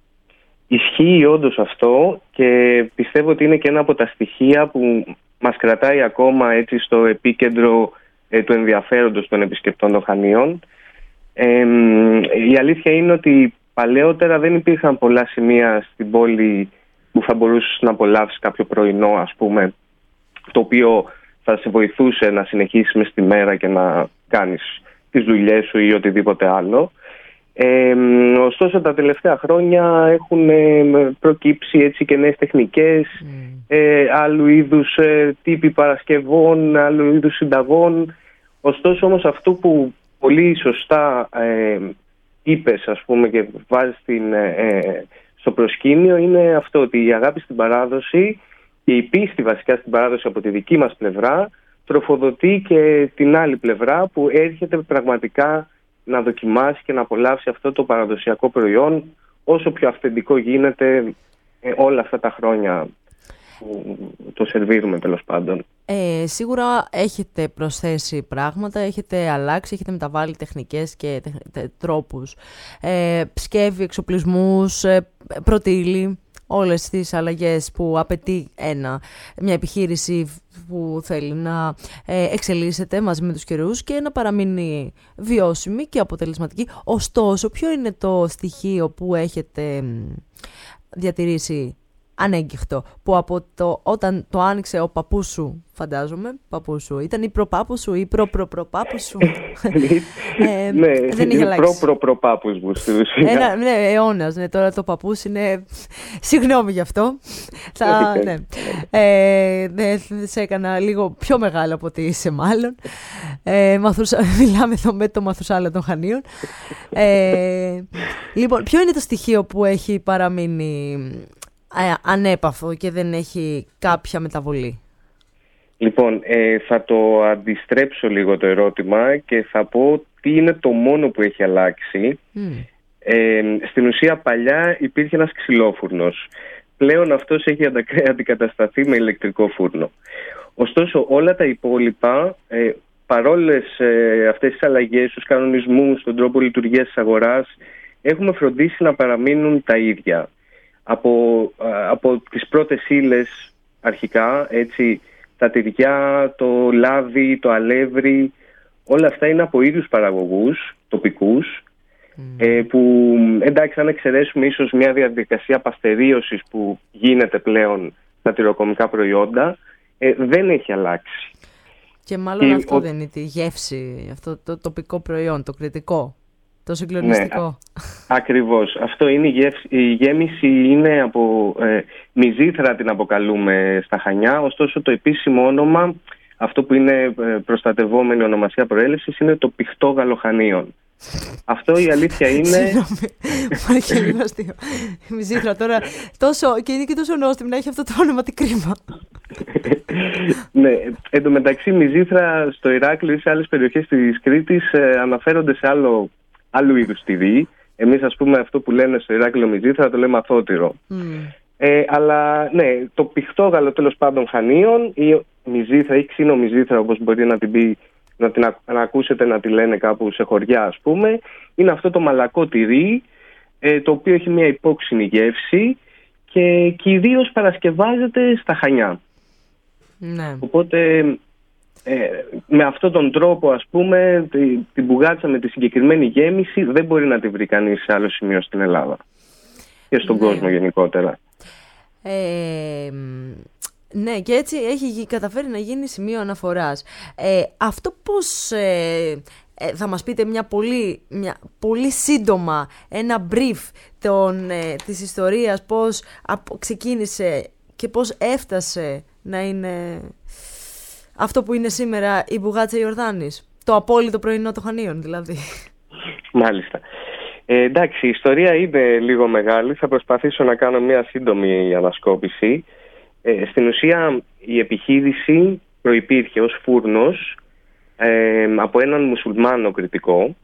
Speaker 5: Ισχύει όντως αυτό και πιστεύω ότι είναι και ένα από τα στοιχεία που μας κρατάει ακόμα έτσι στο επίκεντρο ε, του ενδιαφέροντος των επισκεπτών των Χανίων. Ε, η αλήθεια είναι ότι παλαιότερα δεν υπήρχαν πολλά σημεία στην πόλη που θα μπορούσες να απολαύσεις κάποιο πρωινό, ας πούμε, το οποίο θα σε βοηθούσε να συνεχίσεις μες τη μέρα και να κάνεις τις δουλειές σου ή οτιδήποτε άλλο. Ε, ωστόσο τα τελευταία χρόνια έχουν ε, προκύψει έτσι και νέες τεχνικές, mm. ε, άλλου είδους ε, τύποι παρασκευών, άλλου είδους συνταγών. Ωστόσο όμως αυτό που πολύ σωστά ε, είπες, ας πούμε, και βάζεις την, ε, στο προσκήνιο είναι αυτό, ότι η αγάπη στην παράδοση και η πίστη βασικά στην παράδοση από τη δική μας πλευρά τροφοδοτεί και την άλλη πλευρά που έρχεται πραγματικά να δοκιμάσει και να απολαύσει αυτό το παραδοσιακό προϊόν όσο πιο αυθεντικό γίνεται ε, όλα αυτά τα χρόνια που το σερβίρουμε, τέλος πάντων.
Speaker 2: Ε, σίγουρα έχετε προσθέσει πράγματα, έχετε αλλάξει, έχετε μεταβάλει τεχνικές και τε, τε, τρόπους. Ε, ψκεύει, εξοπλισμούς, ε, πρωτεΐλη. όλες τις αλλαγές που απαιτεί ένα, μια επιχείρηση που θέλει να ε, εξελίσσεται μαζί με τους καιρούς και να παραμείνει βιώσιμη και αποτελεσματική. Ωστόσο, ποιο είναι το στοιχείο που έχετε διατηρήσει ανέγκυχτο, που από το, όταν το άνοιξε ο παππούς σου, φαντάζομαι, παππούς σου, ήταν η προπάπου σου ή προ-προ-προπάπου σου.
Speaker 5: ε, ναι,
Speaker 2: δεν είχε αλλάξει.
Speaker 5: Προ-προ-προπάπους μου.
Speaker 2: Ένα, ναι, αιώνας, ναι, τώρα το παππούς είναι, συγγνώμη γι' αυτό. Θα, ναι. Ε, ναι, σε έκανα λίγο πιο μεγάλο από ότι είσαι μάλλον. Ε, μαθουσα, μιλάμε εδώ με το Μαθουσάλα των Χανίων. Ε, λοιπόν, ποιο είναι το στοιχείο που έχει παραμείνει ανέπαφο και δεν έχει κάποια μεταβολή?
Speaker 5: Λοιπόν, ε, θα το αντιστρέψω λίγο το ερώτημα και θα πω τι είναι το μόνο που έχει αλλάξει. Mm. Ε, στην ουσία παλιά υπήρχε ένας ξυλόφουρνος. Πλέον αυτός έχει αντικατασταθεί με ηλεκτρικό φούρνο. Ωστόσο όλα τα υπόλοιπα, ε, παρόλες ε, αυτές τις αλλαγές, τους κανονισμούς, τον τρόπο λειτουργίας της αγοράς, έχουμε φροντίσει να παραμείνουν τα ίδια. Από, από τις πρώτες ύλες αρχικά, έτσι, τα τυριά, το λάδι, το αλεύρι, όλα αυτά είναι από ίδιους παραγωγούς τοπικούς, mm. ε, που εντάξει, αν εξαιρέσουμε ίσως μια διαδικασία παστερίωσης που γίνεται πλέον στα τυροκομικά προϊόντα, ε, δεν έχει αλλάξει.
Speaker 2: Και μάλλον
Speaker 5: και
Speaker 2: αυτό
Speaker 5: ο...
Speaker 2: δεν είναι τη γεύση, αυτό το τοπικό προϊόν, το κριτικό. Το συγκλονιστικό.
Speaker 5: Ναι, ακριβώς. Αυτό είναι η, γεύση, η γέμιση είναι από ε, μυζήθρα, την αποκαλούμε στα Χανιά. Ωστόσο το επίσημο όνομα, αυτό που είναι ε, προστατευόμενη ονομασία προέλευσης, είναι το πηχτό Γαλλοχανίων. Αυτό η αλήθεια είναι...
Speaker 2: Συγγνώμη, μου είχε λίγο αστείο. Μυζήθρα τώρα τόσο, και είναι και τόσο νόστιμη να έχει αυτό το όνομα, τι κρίμα.
Speaker 5: Ναι, εν τω μεταξύ μυζήθρα στο Ηράκλειο ή σε άλλες περιοχές της Κρήτης ε, αναφέρονται σε άλλο... άλλου είδους τυρί. Εμείς, ας πούμε, αυτό που λένε στο Ηράκλειο μυζήθρα το λέμε αθώτυρο. Mm. Ε, αλλά ναι, το πηχτό γαλλο τέλος πάντων Χανίων ή μυζήθρα ή ξύνο μυζήθρα, όπως μπορεί να την πει, να την να ακούσετε να τη λένε κάπου σε χωριά, ας πούμε, είναι αυτό το μαλακό τυρί, ε, το οποίο έχει μια υπόξινη γεύση και κυρίως παρασκευάζεται στα Χανιά.
Speaker 2: Ναι.
Speaker 5: Οπότε... Ε, με αυτόν τον τρόπο, ας πούμε, την, την μπουγάτσα με τη συγκεκριμένη γέμιση δεν μπορεί να τη βρει κανείς σε άλλο σημείο στην Ελλάδα και στον ναι. κόσμο γενικότερα.
Speaker 2: Ε, ναι, και έτσι έχει καταφέρει να γίνει σημείο αναφοράς. Ε, αυτό πώς... Ε, ε, θα μας πείτε μια πολύ, μια, πολύ σύντομα, ένα brief των, ε, της ιστορίας, πώς απο, ξεκίνησε και πώς έφτασε να είναι... αυτό που είναι σήμερα η μπουγάτσα Ιορδάνης. Το απόλυτο πρωινό των Χανίων, δηλαδή. Μάλιστα.
Speaker 5: Ε, εντάξει, η ιστορία είναι λίγο μεγάλη. Θα προσπαθήσω να κάνω μια σύντομη ανασκόπηση. Ε, στην ουσία η επιχείρηση προϋπήρχε ως φούρνος ε, από έναν μουσουλμάνο κριτικό,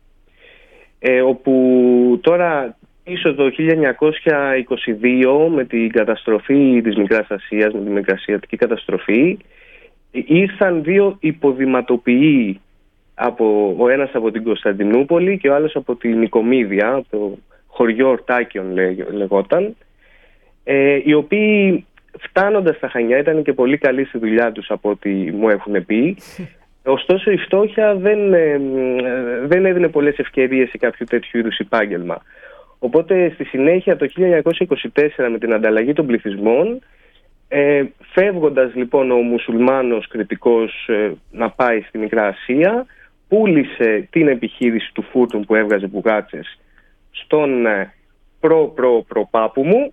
Speaker 5: ε, όπου τώρα ίσως το χίλια εννιακόσια είκοσι δύο με την καταστροφή της Μικράς Ασίας, με την Μικρασιατική καταστροφή, ήρθαν δύο υποδηματοποιοί, από, ο ένας από την Κωνσταντινούπολη και ο άλλος από την Νικομίδια, από το χωριό Ορτάκιον λεγόταν, ε, οι οποίοι φτάνοντας στα Χανιά ήταν και πολύ καλοί στη δουλειά τους από ό,τι μου έχουν πει. Ωστόσο η φτώχεια δεν, ε, δεν έδινε πολλές ευκαιρίες σε κάποιο τέτοιου είδους επάγγελμα. Οπότε στη συνέχεια το χίλια εννιακόσια είκοσι τέσσερα με την ανταλλαγή των πληθυσμών, Ε, φεύγοντας λοιπόν ο μουσουλμάνος κριτικός ε, να πάει στη Μικρά Ασία, πούλησε την επιχείρηση του φούρνου που έβγαζε μπουγάτσες στον ε, προ-προ-προπάπου μου,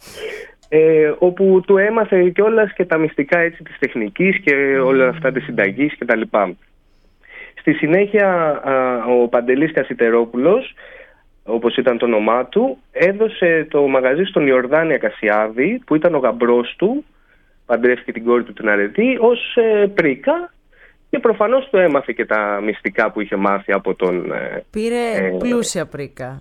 Speaker 5: ε, όπου του έμαθε κιόλας και τα μυστικά έτσι, της τεχνικής και όλα αυτά της συνταγής κτλ. Στη συνέχεια α, ο Παντελής Κασιτερόπουλος, όπως ήταν το όνομά του, έδωσε το μαγαζί στον Ιορδάνη Ακασιάδη, που ήταν ο γαμπρός του, παντρεύτηκε την κόρη του την Αρετή, ως ε, πρίκα, και προφανώς του έμαθε και τα μυστικά που είχε μάθει από τον... Ε,
Speaker 2: Πήρε ε, πλούσια πρίκα.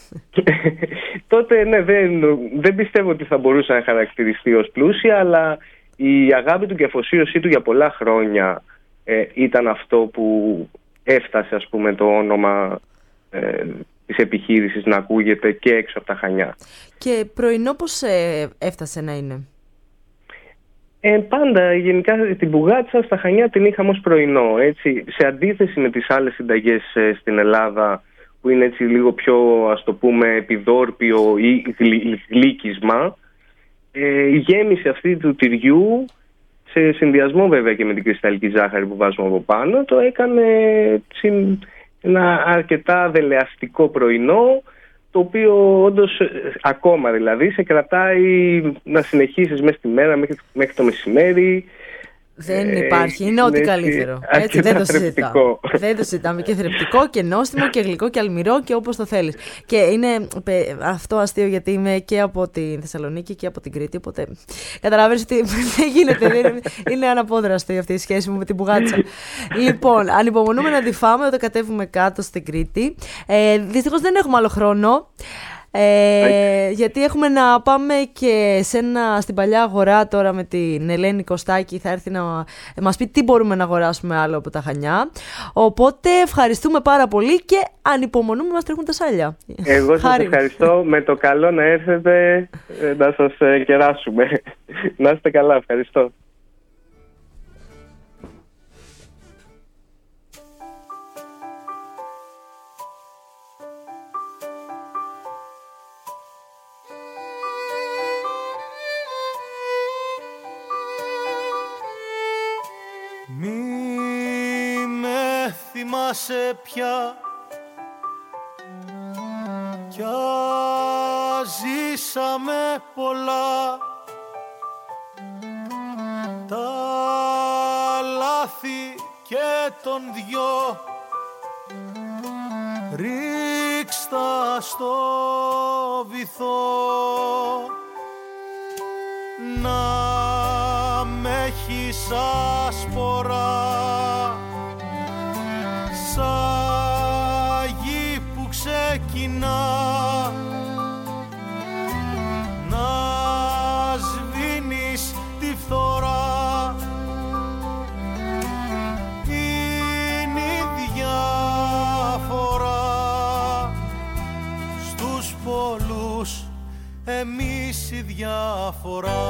Speaker 5: Τότε ναι, δεν, δεν πιστεύω ότι θα μπορούσε να χαρακτηριστεί ως πλούσια, αλλά η αγάπη του και αφοσίωσή του για πολλά χρόνια ε, ήταν αυτό που έφτασε, ας πούμε, το όνομα... Ε, της επιχείρησης να ακούγεται και έξω από τα Χανιά.
Speaker 2: Και πρωινό πώς ε, έφτασε να είναι?
Speaker 5: Ε, πάντα γενικά την μπουγάτσα στα Χανιά την είχαμε ως πρωινό, έτσι, σε αντίθεση με τις άλλες συνταγές ε, στην Ελλάδα, που είναι έτσι λίγο πιο, ας το πούμε, επιδόρπιο ή γλύκισμα. Ε, η γέμιση αυτή του τυριού, σε συνδυασμό βέβαια και με την κρυσταλλική ζάχαρη που βάζουμε από πάνω, το έκανε ένα αρκετά δελεαστικό πρωινό, το οποίο όντως ακόμα δηλαδή σε κρατάει να συνεχίσεις μέσα στη μέρα μέχρι, μέχρι το μεσημέρι.
Speaker 2: Δεν υπάρχει, είναι ό,τι καλύτερο. Έτσι, δεν το συζητάμε. Δεν το συζητάμε. Και θρεπτικό και νόστιμο και γλυκό και αλμυρό και όπως το θέλεις. Και είναι αυτό αστείο, γιατί είμαι και από τη Θεσσαλονίκη και από την Κρήτη. Οπότε καταλαβαίνεις ότι δεν γίνεται. Είναι, είναι αναπόδραστη αυτή η σχέση μου με την μπουγάτσα. Λοιπόν, ανυπομονούμε να τη φάμε όταν κατέβουμε κάτω στην Κρήτη. Ε, δυστυχώς δεν έχουμε άλλο χρόνο. Ε, γιατί έχουμε να πάμε και σε ένα, στην παλιά αγορά τώρα με την Ελένη Κωστάκη. Θα έρθει να μας πει τι μπορούμε να αγοράσουμε άλλο από τα Χανιά. Οπότε ευχαριστούμε πάρα πολύ και ανυπομονούμε, μας τρέχουν τα σάλια.
Speaker 5: Εγώ σας ευχαριστώ. Με το καλό να έρθετε να σας κεράσουμε. Να είστε καλά, ευχαριστώ.
Speaker 4: Μη με θυμάσαι πια, κι ζήσαμε πολλά, τα λάθη και των δυο ρίξτα στο βυθό, να με έχεις άσπορα σαν γη που ξεκινά να σβήνεις τη φθορά. Είναι η διαφορά στους πολλούς, εμείς η διαφορά.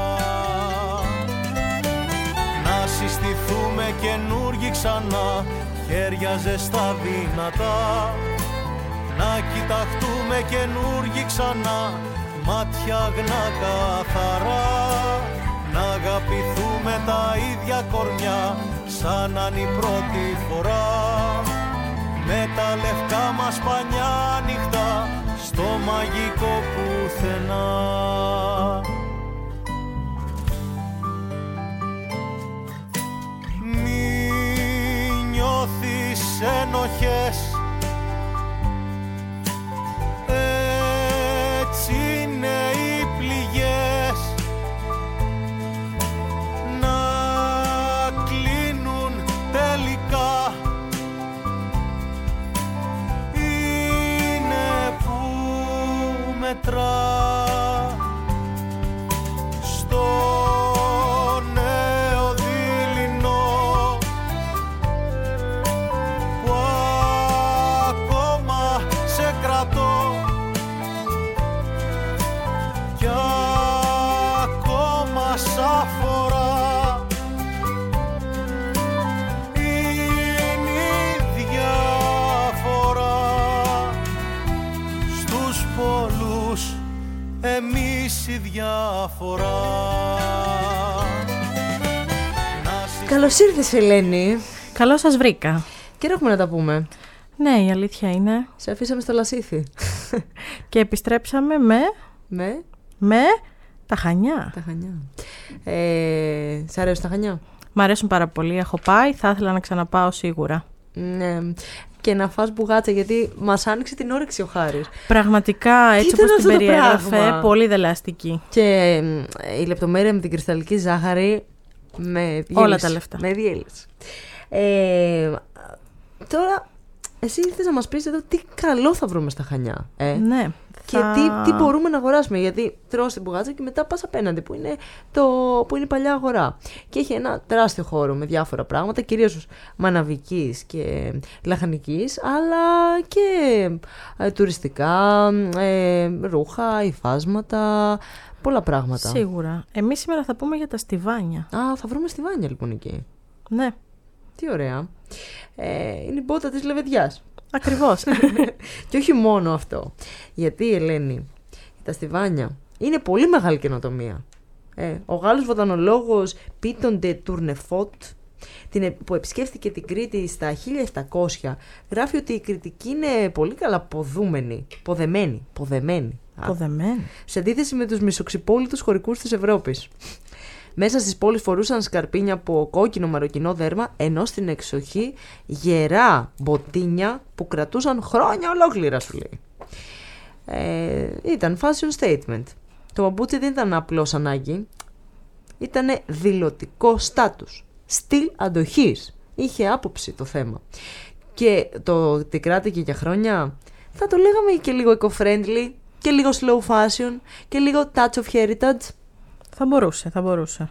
Speaker 4: Να συστηθούμε καινούργοι ξανά, χέρια ζεστά δυνατά. Να κοιταχτούμε καινούργοι ξανά, μάτια αγνά καθαρά. Να αγαπηθούμε τα ίδια κορμιά, σαν να είναι η πρώτη φορά. Με τα λευκά μας πανιά ανοιχτά, στο μαγικό πουθενά. Ενοχές, έτσι είναι οι πληγές, να κλείνουν τελικά. Είναι που μετρά στο νέο δειλινό, κι ακόμα σ' αφορά. Είναι η διαφορά στους πολλούς, εμείς η διαφορά.
Speaker 2: Καλώς ήρθες, Ελένη.
Speaker 6: Καλώς σας βρήκα.
Speaker 2: Καιρό έχουμε να τα πούμε.
Speaker 6: Ναι, η αλήθεια είναι.
Speaker 2: Σε αφήσαμε στο Λασίθι.
Speaker 6: Και επιστρέψαμε με...
Speaker 2: Με...
Speaker 6: Με τα Χανιά.
Speaker 2: Τα Χανιά. Ε, σ' αρέσουν τα Χανιά?
Speaker 6: Μ' αρέσουν πάρα πολύ. Έχω πάει, θα ήθελα να ξαναπάω σίγουρα.
Speaker 2: Ναι. Και να φας μπουγάτσα, γιατί μας άνοιξε την όρεξη ο Χάρης.
Speaker 6: Πραγματικά, έτσι όπως την περιέγραφε, πολύ δελεαστική.
Speaker 2: Και ε, η λεπτομέρεια με την κρυσταλλική ζάχαρη με διέλυση.
Speaker 6: Όλα τα λεφτά.
Speaker 2: Με διέλυση. Ε, τώρα... εσύ ήρθες να μας πεις εδώ τι καλό θα βρούμε στα Χανιά. Ε?
Speaker 6: Ναι.
Speaker 2: Και
Speaker 6: θα...
Speaker 2: τι, τι μπορούμε να αγοράσουμε. Γιατί τρως την μπουγάτσα και μετά πας απέναντι που είναι, το, που είναι η παλιά αγορά. Και έχει ένα τεράστιο χώρο με διάφορα πράγματα, κυρίως μαναβικής και λαχανικής, αλλά και ε, τουριστικά, ε, ρούχα, υφάσματα, πολλά πράγματα.
Speaker 6: Σίγουρα. Εμείς σήμερα θα πούμε για τα στιβάνια.
Speaker 2: Α, θα βρούμε στιβάνια λοιπόν εκεί.
Speaker 6: Ναι.
Speaker 2: Τι ωραία. Ε, είναι η μπότα της λεβεντιάς.
Speaker 6: Ακριβώς.
Speaker 2: Και όχι μόνο αυτό. Γιατί η Ελένη, τα στιβάνια είναι πολύ μεγάλη καινοτομία. Ε, ο Γάλλος βοτανολόγος Πίτον ντε Τουρνεφότ, που επισκέφθηκε την Κρήτη στα χίλια επτακόσια, γράφει ότι η Κρητική είναι πολύ καλά ποδούμενη, ποδεμένη, ποδεμένη.
Speaker 6: Ποδεμένη.
Speaker 2: Σε αντίθεση με τους μισοξυπόλυτους χωρικούς της Ευρώπης. Μέσα στις πόλεις φορούσαν σκαρπίνια από κόκκινο μαροκινό δέρμα, ενώ στην εξοχή γερά μποτίνια που κρατούσαν χρόνια ολόκληρα, σου λέει. Ε, ήταν fashion statement. Το παπούτσι δεν ήταν απλώς ανάγκη, ήταν δηλωτικό στάτους, στυλ αντοχής. Είχε άποψη το θέμα. Και το ότι κράτηκε για χρόνια, θα το λέγαμε και λίγο eco-friendly, και λίγο slow fashion, και λίγο touch of heritage.
Speaker 6: Θα μπορούσε, θα μπορούσε.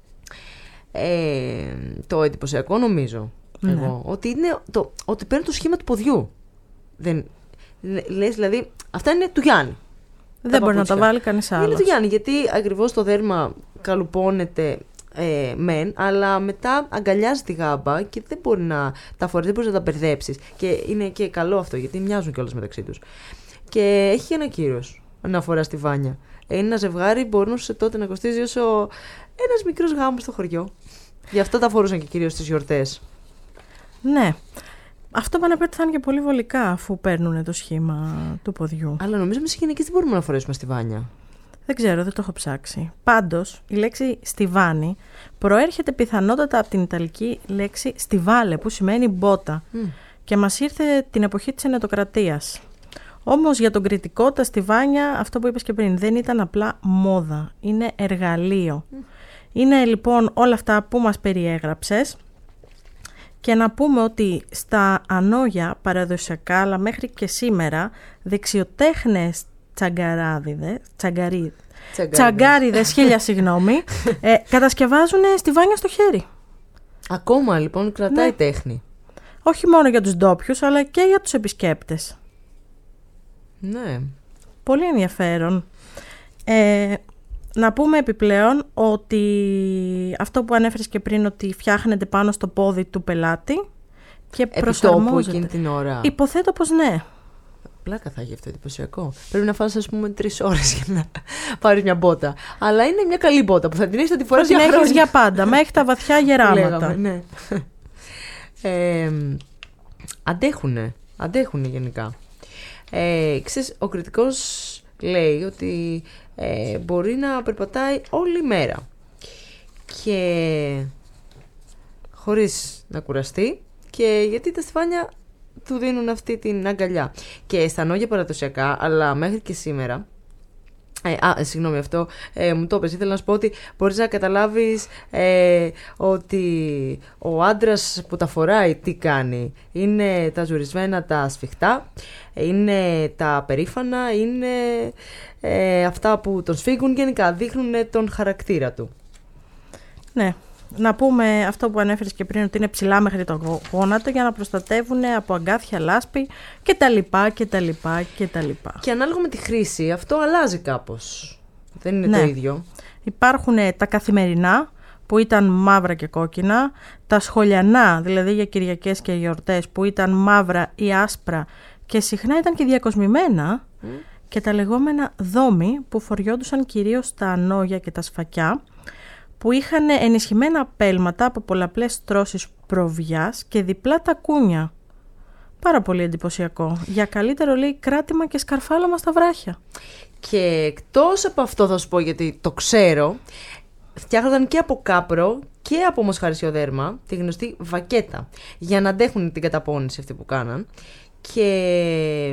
Speaker 2: Ε, το εντυπωσιακό νομίζω, ναι, εγώ, ότι, είναι το, ότι παίρνει το σχήμα του ποδιού. Δεν, λες δηλαδή, αυτά είναι του Γιάννη.
Speaker 6: Δεν μπορεί να τα βάλει κανείς άλλος.
Speaker 2: Είναι του Γιάννη, γιατί ακριβώς το δέρμα καλουπώνεται ε, μεν, αλλά μετά αγκαλιάζει τη γάμπα και δεν μπορεί να τα φορέσει, δεν μπορεί να τα μπερδέψεις. Και είναι και καλό αυτό, γιατί μοιάζουν κιόλας μεταξύ τους. Και έχει ένα κύρος να φορά στη βάνια. Ένα ζευγάρι μπορούσε τότε να κοστίζει όσο ένας μικρός γάμος στο χωριό. Γι' αυτό τα φορούσαν και κυρίως στις γιορτές.
Speaker 6: Ναι. Αυτό πάνε να θα είναι και πολύ βολικά, αφού παίρνουν το σχήμα του ποδιού.
Speaker 2: Αλλά νομίζω εμείς οι γυναίκες δεν μπορούμε να φορέσουμε στιβάνια.
Speaker 6: Δεν ξέρω, δεν το έχω ψάξει. Πάντως, η λέξη στιβάνι προέρχεται πιθανότατα από την ιταλική λέξη στιβάλε, που σημαίνει μπότα. Mm. Και μας ήρθε την εποχή της ενετοκρατίας. Όμως για τον κριτικό τα στιβάνια, αυτό που είπες και πριν, δεν ήταν απλά μόδα, είναι εργαλείο. Mm. Είναι λοιπόν όλα αυτά που μας περιέγραψες, και να πούμε ότι στα ανόγια παραδοσιακά, αλλά μέχρι και σήμερα, δεξιοτέχνες τσαγκαράδιδες, τσαγκαρίδες, τσαγκάριδες, χίλια συγγνώμη, ε, κατασκευάζουν στιβάνια στο χέρι.
Speaker 2: Ακόμα λοιπόν κρατάει, ναι, τέχνη.
Speaker 6: Όχι μόνο για τους ντόπιους, αλλά και για τους επισκέπτες.
Speaker 2: Ναι.
Speaker 6: Πολύ ενδιαφέρον. Ε, να πούμε επιπλέον ότι αυτό που ανέφερες και πριν, ότι φτιάχνεται πάνω στο πόδι του πελάτη και προσαρμόζεται.
Speaker 2: Εκείνη την ώρα.
Speaker 6: Υποθέτω πως ναι.
Speaker 2: Πλάκα θα έχει αυτό, εντυπωσιακό. Πρέπει να φας, ας πούμε, τρεις ώρες για να πάρεις μια μπότα. Αλλά είναι μια καλή μπότα που θα την έχεις, θα τη φοράς για χρόνια.
Speaker 6: Θα την έχεις για πάντα, μέχρι τα βαθιά γεράματα.
Speaker 2: Λέγαμε, ναι. ε, αντέχουνε, αντέχουνε γενικά. Ε, ξέρεις, ο κριτικός λέει ότι ε, μπορεί να περπατάει όλη μέρα και χωρίς να κουραστεί, και γιατί τα στιβάνια του δίνουν αυτή την αγκαλιά. Και στα νόγια παραδοσιακά, αλλά μέχρι και σήμερα, Ε, α, συγγνώμη, αυτό ε, μου το είπες. Ήθελα να σου πω ότι μπορείς να καταλάβεις ε, ότι ο άντρας που τα φοράει τι κάνει. Είναι τα ζουρισμένα, τα σφιχτά, είναι τα περήφανα, είναι ε, αυτά που τον σφίγγουν, γενικά δείχνουν τον χαρακτήρα του. Ναι.
Speaker 6: Να πούμε αυτό που ανέφερες και πριν, ότι είναι ψηλά μέχρι το γόνατο για να προστατεύουν από αγκάθια, λάσπη και τα λοιπά και τα λοιπά και τα λοιπά.
Speaker 2: Και ανάλογα με τη χρήση αυτό αλλάζει κάπως. Δεν είναι, ναι, το ίδιο.
Speaker 6: Υπάρχουν τα καθημερινά που ήταν μαύρα και κόκκινα, τα σχολιανά, δηλαδή για Κυριακές και γιορτές, που ήταν μαύρα ή άσπρα και συχνά ήταν και διακοσμημένα, mm. και τα λεγόμενα δόμοι που φοριόντουσαν κυρίως στα ανόγια και τα σφακιά, που είχαν ενισχυμένα πέλματα από πολλαπλές τρώσεις προβιάς και διπλά τακούνια. Πάρα πολύ εντυπωσιακό. Για καλύτερο, λέει, κράτημα και σκαρφάλωμα στα βράχια.
Speaker 2: Και εκτός από αυτό θα σου πω, γιατί το ξέρω, φτιάχνονταν και από κάπρο και από μοσχαρισιό δέρμα, τη γνωστή βακέτα, για να αντέχουν την καταπώνηση αυτή που κάναν. Και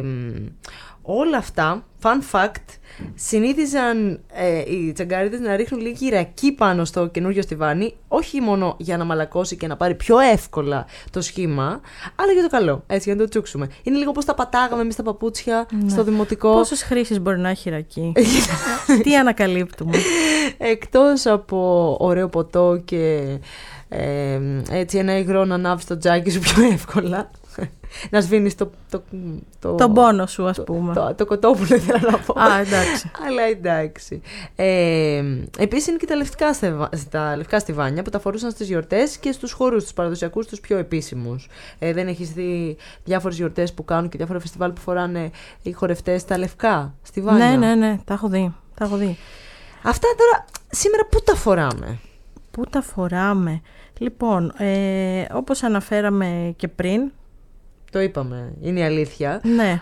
Speaker 2: όλα αυτά, fun fact, συνήθιζαν ε, οι τσαγκάριδες να ρίχνουν λίγη ρακή πάνω στο καινούριο στιβάνι, όχι μόνο για να μαλακώσει και να πάρει πιο εύκολα το σχήμα, αλλά για το καλό, έτσι, για να το τσούξουμε. Είναι λίγο πώς τα πατάγαμε εμείς τα παπούτσια ναι. στο δημοτικό.
Speaker 6: Πόσες χρήσεις μπορεί να έχει ρακή? Τι ανακαλύπτουμε?
Speaker 2: Εκτός από ωραίο ποτό και ε, έτσι ένα υγρό να ανάβεις το τζάκι σου πιο εύκολα. Να σβήνεις το, το, το,
Speaker 6: το πόνο σου, ας πούμε.
Speaker 2: Το, το, το κοτόπουλο, ήθελα να πω.
Speaker 6: Α, εντάξει.
Speaker 2: Αλλά εντάξει. Ε, επίσης είναι και τα λευκά, στεβα, τα λευκά στιβάνια που τα φορούσαν στις γιορτές και στους χορούς, τους παραδοσιακούς, τους πιο επίσημους. Ε, δεν έχεις δει διάφορες γιορτές που κάνουν και διάφορα φεστιβάλ που φοράνε οι χορευτές τα λευκά στιβάνια?
Speaker 6: Ναι, ναι, ναι, τα έχω δει. Τα έχω δει.
Speaker 2: Αυτά τώρα σήμερα πού τα φοράμε?
Speaker 6: Πού τα φοράμε? Λοιπόν, ε, όπως αναφέραμε και πριν,
Speaker 2: το είπαμε, είναι η αλήθεια.
Speaker 6: Ναι.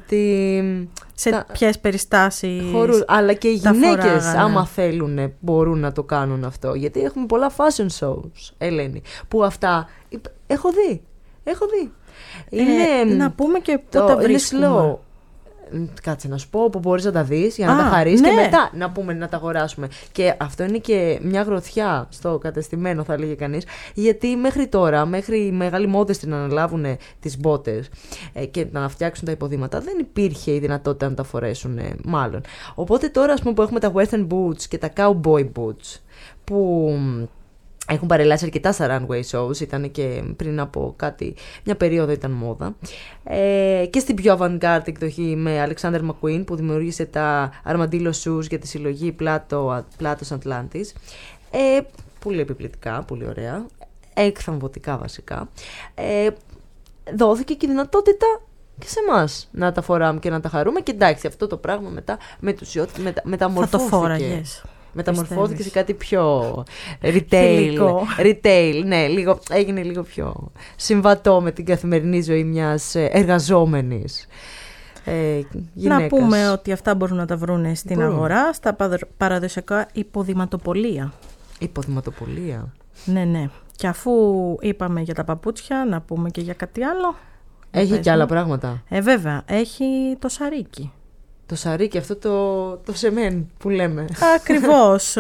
Speaker 2: Ότι
Speaker 6: σε τα... ποιες περιστάσεις
Speaker 2: χορούς, αλλά και οι γυναίκες
Speaker 6: φοράγανε.
Speaker 2: Άμα θέλουν μπορούν να το κάνουν αυτό. Γιατί έχουμε πολλά fashion shows, Ελένη, που αυτά έχω δει. Έχω δει. Είναι,
Speaker 6: ε, να πούμε και πού
Speaker 2: το,
Speaker 6: τα βρίσκουμε.
Speaker 2: Είναι slow. Κάτσε να σου πω που μπορείς να τα δεις για να
Speaker 6: Α,
Speaker 2: τα χαρείς
Speaker 6: ναι.
Speaker 2: και μετά να πούμε να τα αγοράσουμε. Και αυτό είναι και μια γροθιά στο κατεστημένο, θα λέγε κανείς, γιατί μέχρι τώρα, μέχρι οι μεγάλοι μόδες να αναλάβουν τις μπότες ε, και να φτιάξουν τα υποδήματα, δεν υπήρχε η δυνατότητα να τα φορέσουν ε, μάλλον. Οπότε τώρα, ας πούμε, που έχουμε τα western boots και τα cowboy boots, που έχουν παρελάσει αρκετά στα runway shows, ήταν και πριν από κάτι, μια περίοδο ήταν μόδα. Ε, και στην πιο avant-garde εκδοχή με Alexander McQueen που δημιούργησε τα Armadillo Shoes για τη συλλογή Plato, Platos Atlantis. Ε, πολύ επιπληκτικά, πολύ ωραία, εκθαμβωτικά βασικά. Ε, δόθηκε και η δυνατότητα και σε εμάς να τα φοράμε και να τα χαρούμε και εντάξει, αυτό το πράγμα μετά μετα, μεταμορφώθηκε.
Speaker 6: Θα το φόραγες.
Speaker 2: Μεταμορφώθηκε σε κάτι πιο retail, retail, ναι, λίγο, έγινε λίγο πιο συμβατό με την καθημερινή ζωή μιας εργαζόμενης ε, γυναίκας.
Speaker 6: Να πούμε ότι αυτά μπορούν να τα βρουν στην
Speaker 2: μπορούν. αγορά,
Speaker 6: στα παραδοσιακά υποδηματοπολία.
Speaker 2: Υποδηματοπολία.
Speaker 6: Ναι, ναι. Και αφού είπαμε για τα παπούτσια, να πούμε και για κάτι άλλο.
Speaker 2: Έχει και άλλα πράγματα.
Speaker 6: Ε, βέβαια, έχει το σαρίκι.
Speaker 2: Το σαρίκι, αυτό το, το σεμέν που λέμε.
Speaker 6: Ακριβώς.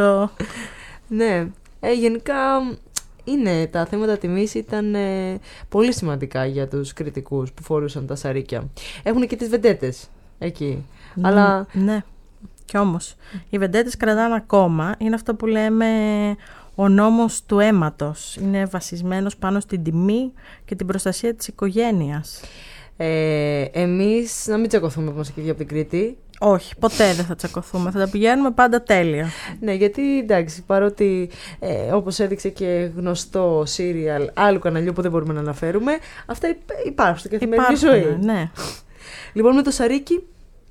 Speaker 2: Ναι. Ε, γενικά είναι, τα θέματα τιμής ήταν ε, πολύ σημαντικά για τους κριτικούς που φορούσαν τα σαρίκια. Έχουν και τις βεντέτες εκεί.
Speaker 6: Ναι,
Speaker 2: αλλά...
Speaker 6: ναι. Κι όμως, οι βεντέτες κρατάνε ακόμα. Είναι αυτό που λέμε ο νόμος του αίματος. Είναι βασισμένος πάνω στην τιμή και την προστασία της οικογένειας.
Speaker 2: Ε, εμείς να μην τσακωθούμε που μας έχει βγει από την Κρήτη.
Speaker 6: Όχι, ποτέ δεν θα τσακωθούμε. Θα τα πηγαίνουμε πάντα τέλεια.
Speaker 2: Ναι, γιατί εντάξει, παρότι ε, όπως έδειξε και γνωστό σύριαλ άλλου καναλιού που δεν μπορούμε να αναφέρουμε, αυτά υπάρχουν στην καθημερινή ζωή.
Speaker 6: Ναι.
Speaker 2: Λοιπόν, με το σαρίκι.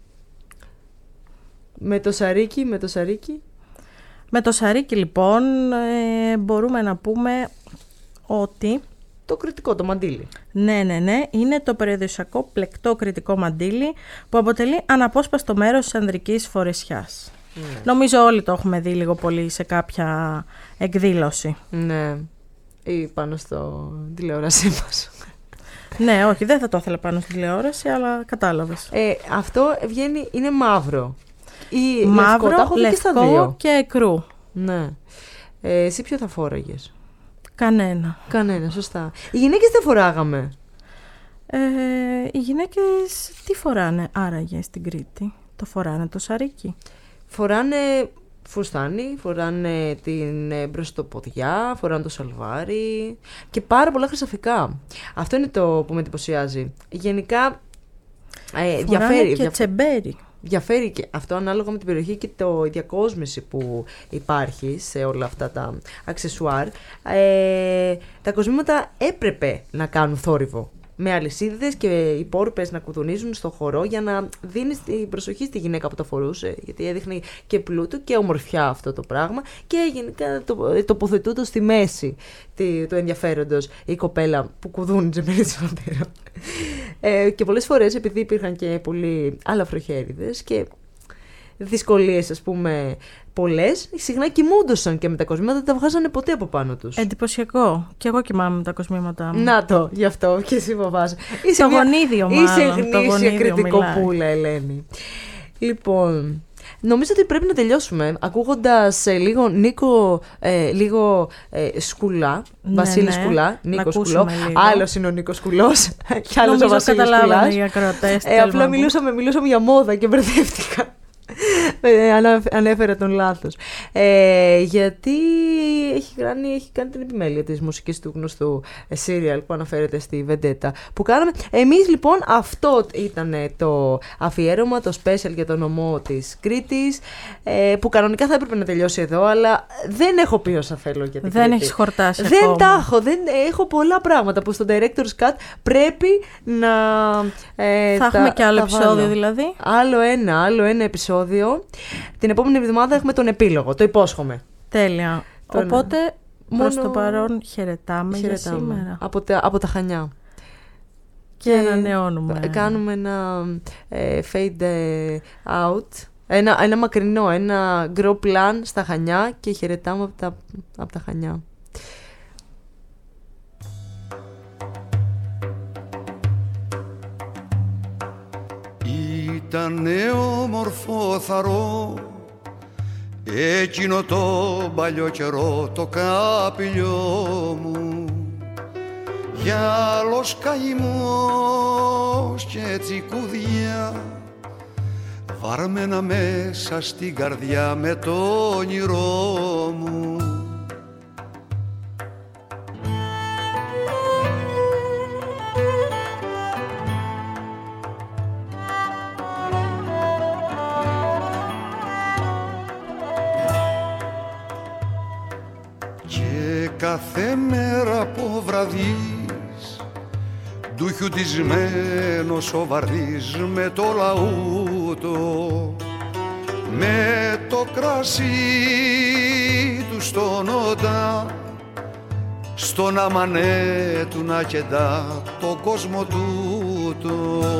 Speaker 2: Με το σαρίκι, με το σαρίκι.
Speaker 6: Με το σαρίκι, λοιπόν, ε, μπορούμε να πούμε ότι...
Speaker 2: Το κριτικό, το μαντίλι.
Speaker 6: Ναι, ναι, ναι. Είναι το περιοδοσιακό πλεκτό κριτικό μαντίλι που αποτελεί αναπόσπαστο μέρος της ανδρικής φορεσιάς. Mm. Νομίζω όλοι το έχουμε δει λίγο πολύ σε κάποια εκδήλωση.
Speaker 2: Ναι. Ή πάνω στο τηλεόρασή μας.
Speaker 6: Ναι, όχι, δεν θα το ήθελα πάνω στην τηλεόραση, αλλά κατάλαβες.
Speaker 2: Ε, αυτό βγαίνει, είναι μαύρο. Ή
Speaker 6: μαύρο,
Speaker 2: λευκό,
Speaker 6: λευκό
Speaker 2: και, στα δύο.
Speaker 6: και εκρού.
Speaker 2: Ναι. Ε, εσύ ποιο θα φόραγες?
Speaker 6: Κανένα.
Speaker 2: Κανένα, σωστά. Οι γυναίκες δεν φοράγαμε.
Speaker 6: Ε, οι γυναίκες τι φοράνε άραγε στην Κρήτη? Το φοράνε το σαρίκι?
Speaker 2: Φοράνε φουστάνι, φοράνε την μπροστοποδιά, φοράνε το σαλβάρι και πάρα πολλά χρυσαφικά. Αυτό είναι το που με εντυπωσιάζει. Γενικά ε, διαφέρει.
Speaker 6: Και τσεμπέρι.
Speaker 2: Διαφέρει και αυτό ανάλογα με την περιοχή και το, η διακόσμηση που υπάρχει σε όλα αυτά τα αξεσουάρ. Ε, τα κοσμήματα έπρεπε να κάνουν θόρυβο με αλυσίδες και υπόρρυπες να κουδουνίζουν στο χορό για να δίνει την προσοχή στη γυναίκα που τα φορούσε, γιατί έδειχνε και πλούτο και ομορφιά αυτό το πράγμα και γενικά το, τοποθετούντο στη μέση του ενδιαφέροντος η κοπέλα που κουδούνιζε περισσότερο. Ε, και πολλές φορές επειδή υπήρχαν και πολλοί αλαφροχέριδες και δυσκολίες, ας πούμε, πολλές, συχνά κοιμούντοσαν και με τα κοσμήματα, δεν τα βγάζανε ποτέ από πάνω τους.
Speaker 6: Εντυπωσιακό. Και εγώ κοιμάμαι με τα κοσμήματά μου.
Speaker 2: Να το, γι' αυτό και εσύ φοβάσαι.
Speaker 6: Το γονίδιο μάλλον.
Speaker 2: Είσαι γνήσια κριτικοπούλα, Ελένη. Λοιπόν, νομίζω ότι πρέπει να τελειώσουμε ακούγοντας ε, λίγο Νίκο, ε, λίγο ε, Σκουλά, ναι, Βασίλη ναι. Σκουλά, Νίκο Σκουλό. Άλλος είναι ο Νίκος Σκουλός και άλλος ο Βασίλης Σκουλάς.
Speaker 6: Οι ακροατές,
Speaker 2: ε, απλά μιλούσαμε, μιλούσαμε για μόδα και μπερδεύτηκα. Ανέφερα τον λάθος. Ε, γιατί έχει κάνει, έχει κάνει την επιμέλεια της μουσικής του γνωστού serial που αναφέρεται στη Vendetta που κάναμε. Εμείς λοιπόν, αυτό ήταν το αφιέρωμα, το special για τον νομό της Κρήτης, ε, που κανονικά θα έπρεπε να τελειώσει εδώ, αλλά δεν έχω πει όσα θέλω για την
Speaker 6: δεν
Speaker 2: Κρήτη.
Speaker 6: έχεις χορτάσει
Speaker 2: δεν
Speaker 6: ακόμα.
Speaker 2: τα έχω, δεν, έχω πολλά πράγματα που στο Director's Cut πρέπει να ε,
Speaker 6: θα
Speaker 2: τα,
Speaker 6: έχουμε και άλλο
Speaker 2: τα
Speaker 6: επεισόδιο
Speaker 2: βάλω.
Speaker 6: δηλαδή.
Speaker 2: Άλλο ένα, άλλο ένα επεισόδιο. Την επόμενη εβδομάδα έχουμε τον επίλογο, το υπόσχομαι.
Speaker 6: Τέλεια. Τον... Οπότε προς
Speaker 2: μόνο...
Speaker 6: το παρόν χαιρετάμε,
Speaker 2: χαιρετάμε
Speaker 6: για σήμερα.
Speaker 2: Από τα, από τα Χανιά.
Speaker 6: Και, και ανανεώνουμε.
Speaker 2: Κάνουμε ένα ε, fade out, ένα, ένα μακρινό, ένα grow plan στα Χανιά και χαιρετάμε από τα, από τα Χανιά.
Speaker 3: Ήτανε όμορφο θαρό εκείνο το παλιό καιρό το καπηλιό μου, γυάλος καημός και τσικουδιά βαρμένα μέσα στην καρδιά με το όνειρό μου. Κάθε μέρα από βραδείς του χιουτισμένος ο βαρδής με το λαούτο, με το κρασί του στον όντα, στον αμανέ του να κεντά τον κόσμο τούτο.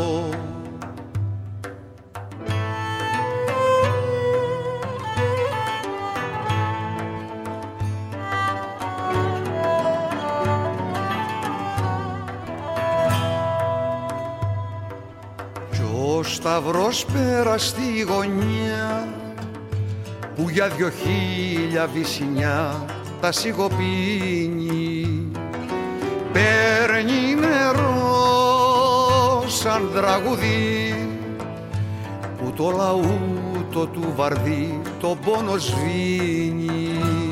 Speaker 3: Ο σταυρός πέρα στη γωνιά που για δυο χίλια βυσσινιά τα σιγοπίνει, παίρνει νερό σαν τραγουδί που το λαούτο του βαρδί τον πόνο σβήνει.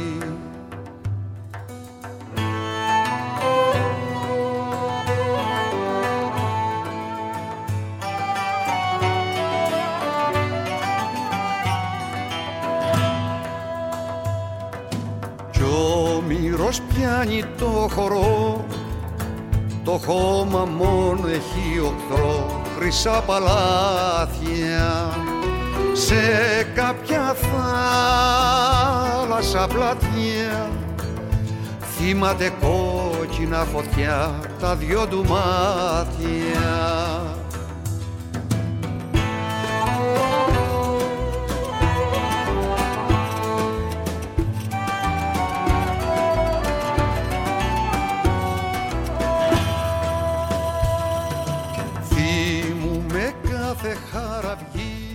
Speaker 3: Πιάνει το χορό, το χώμα μόνο έχει οχθρό χρυσά παλάθια, σε κάποια θάλασσα πλατιά θύματε κόκκινα φωτιά τα δυο του μάτια. Κάθε χαραυγή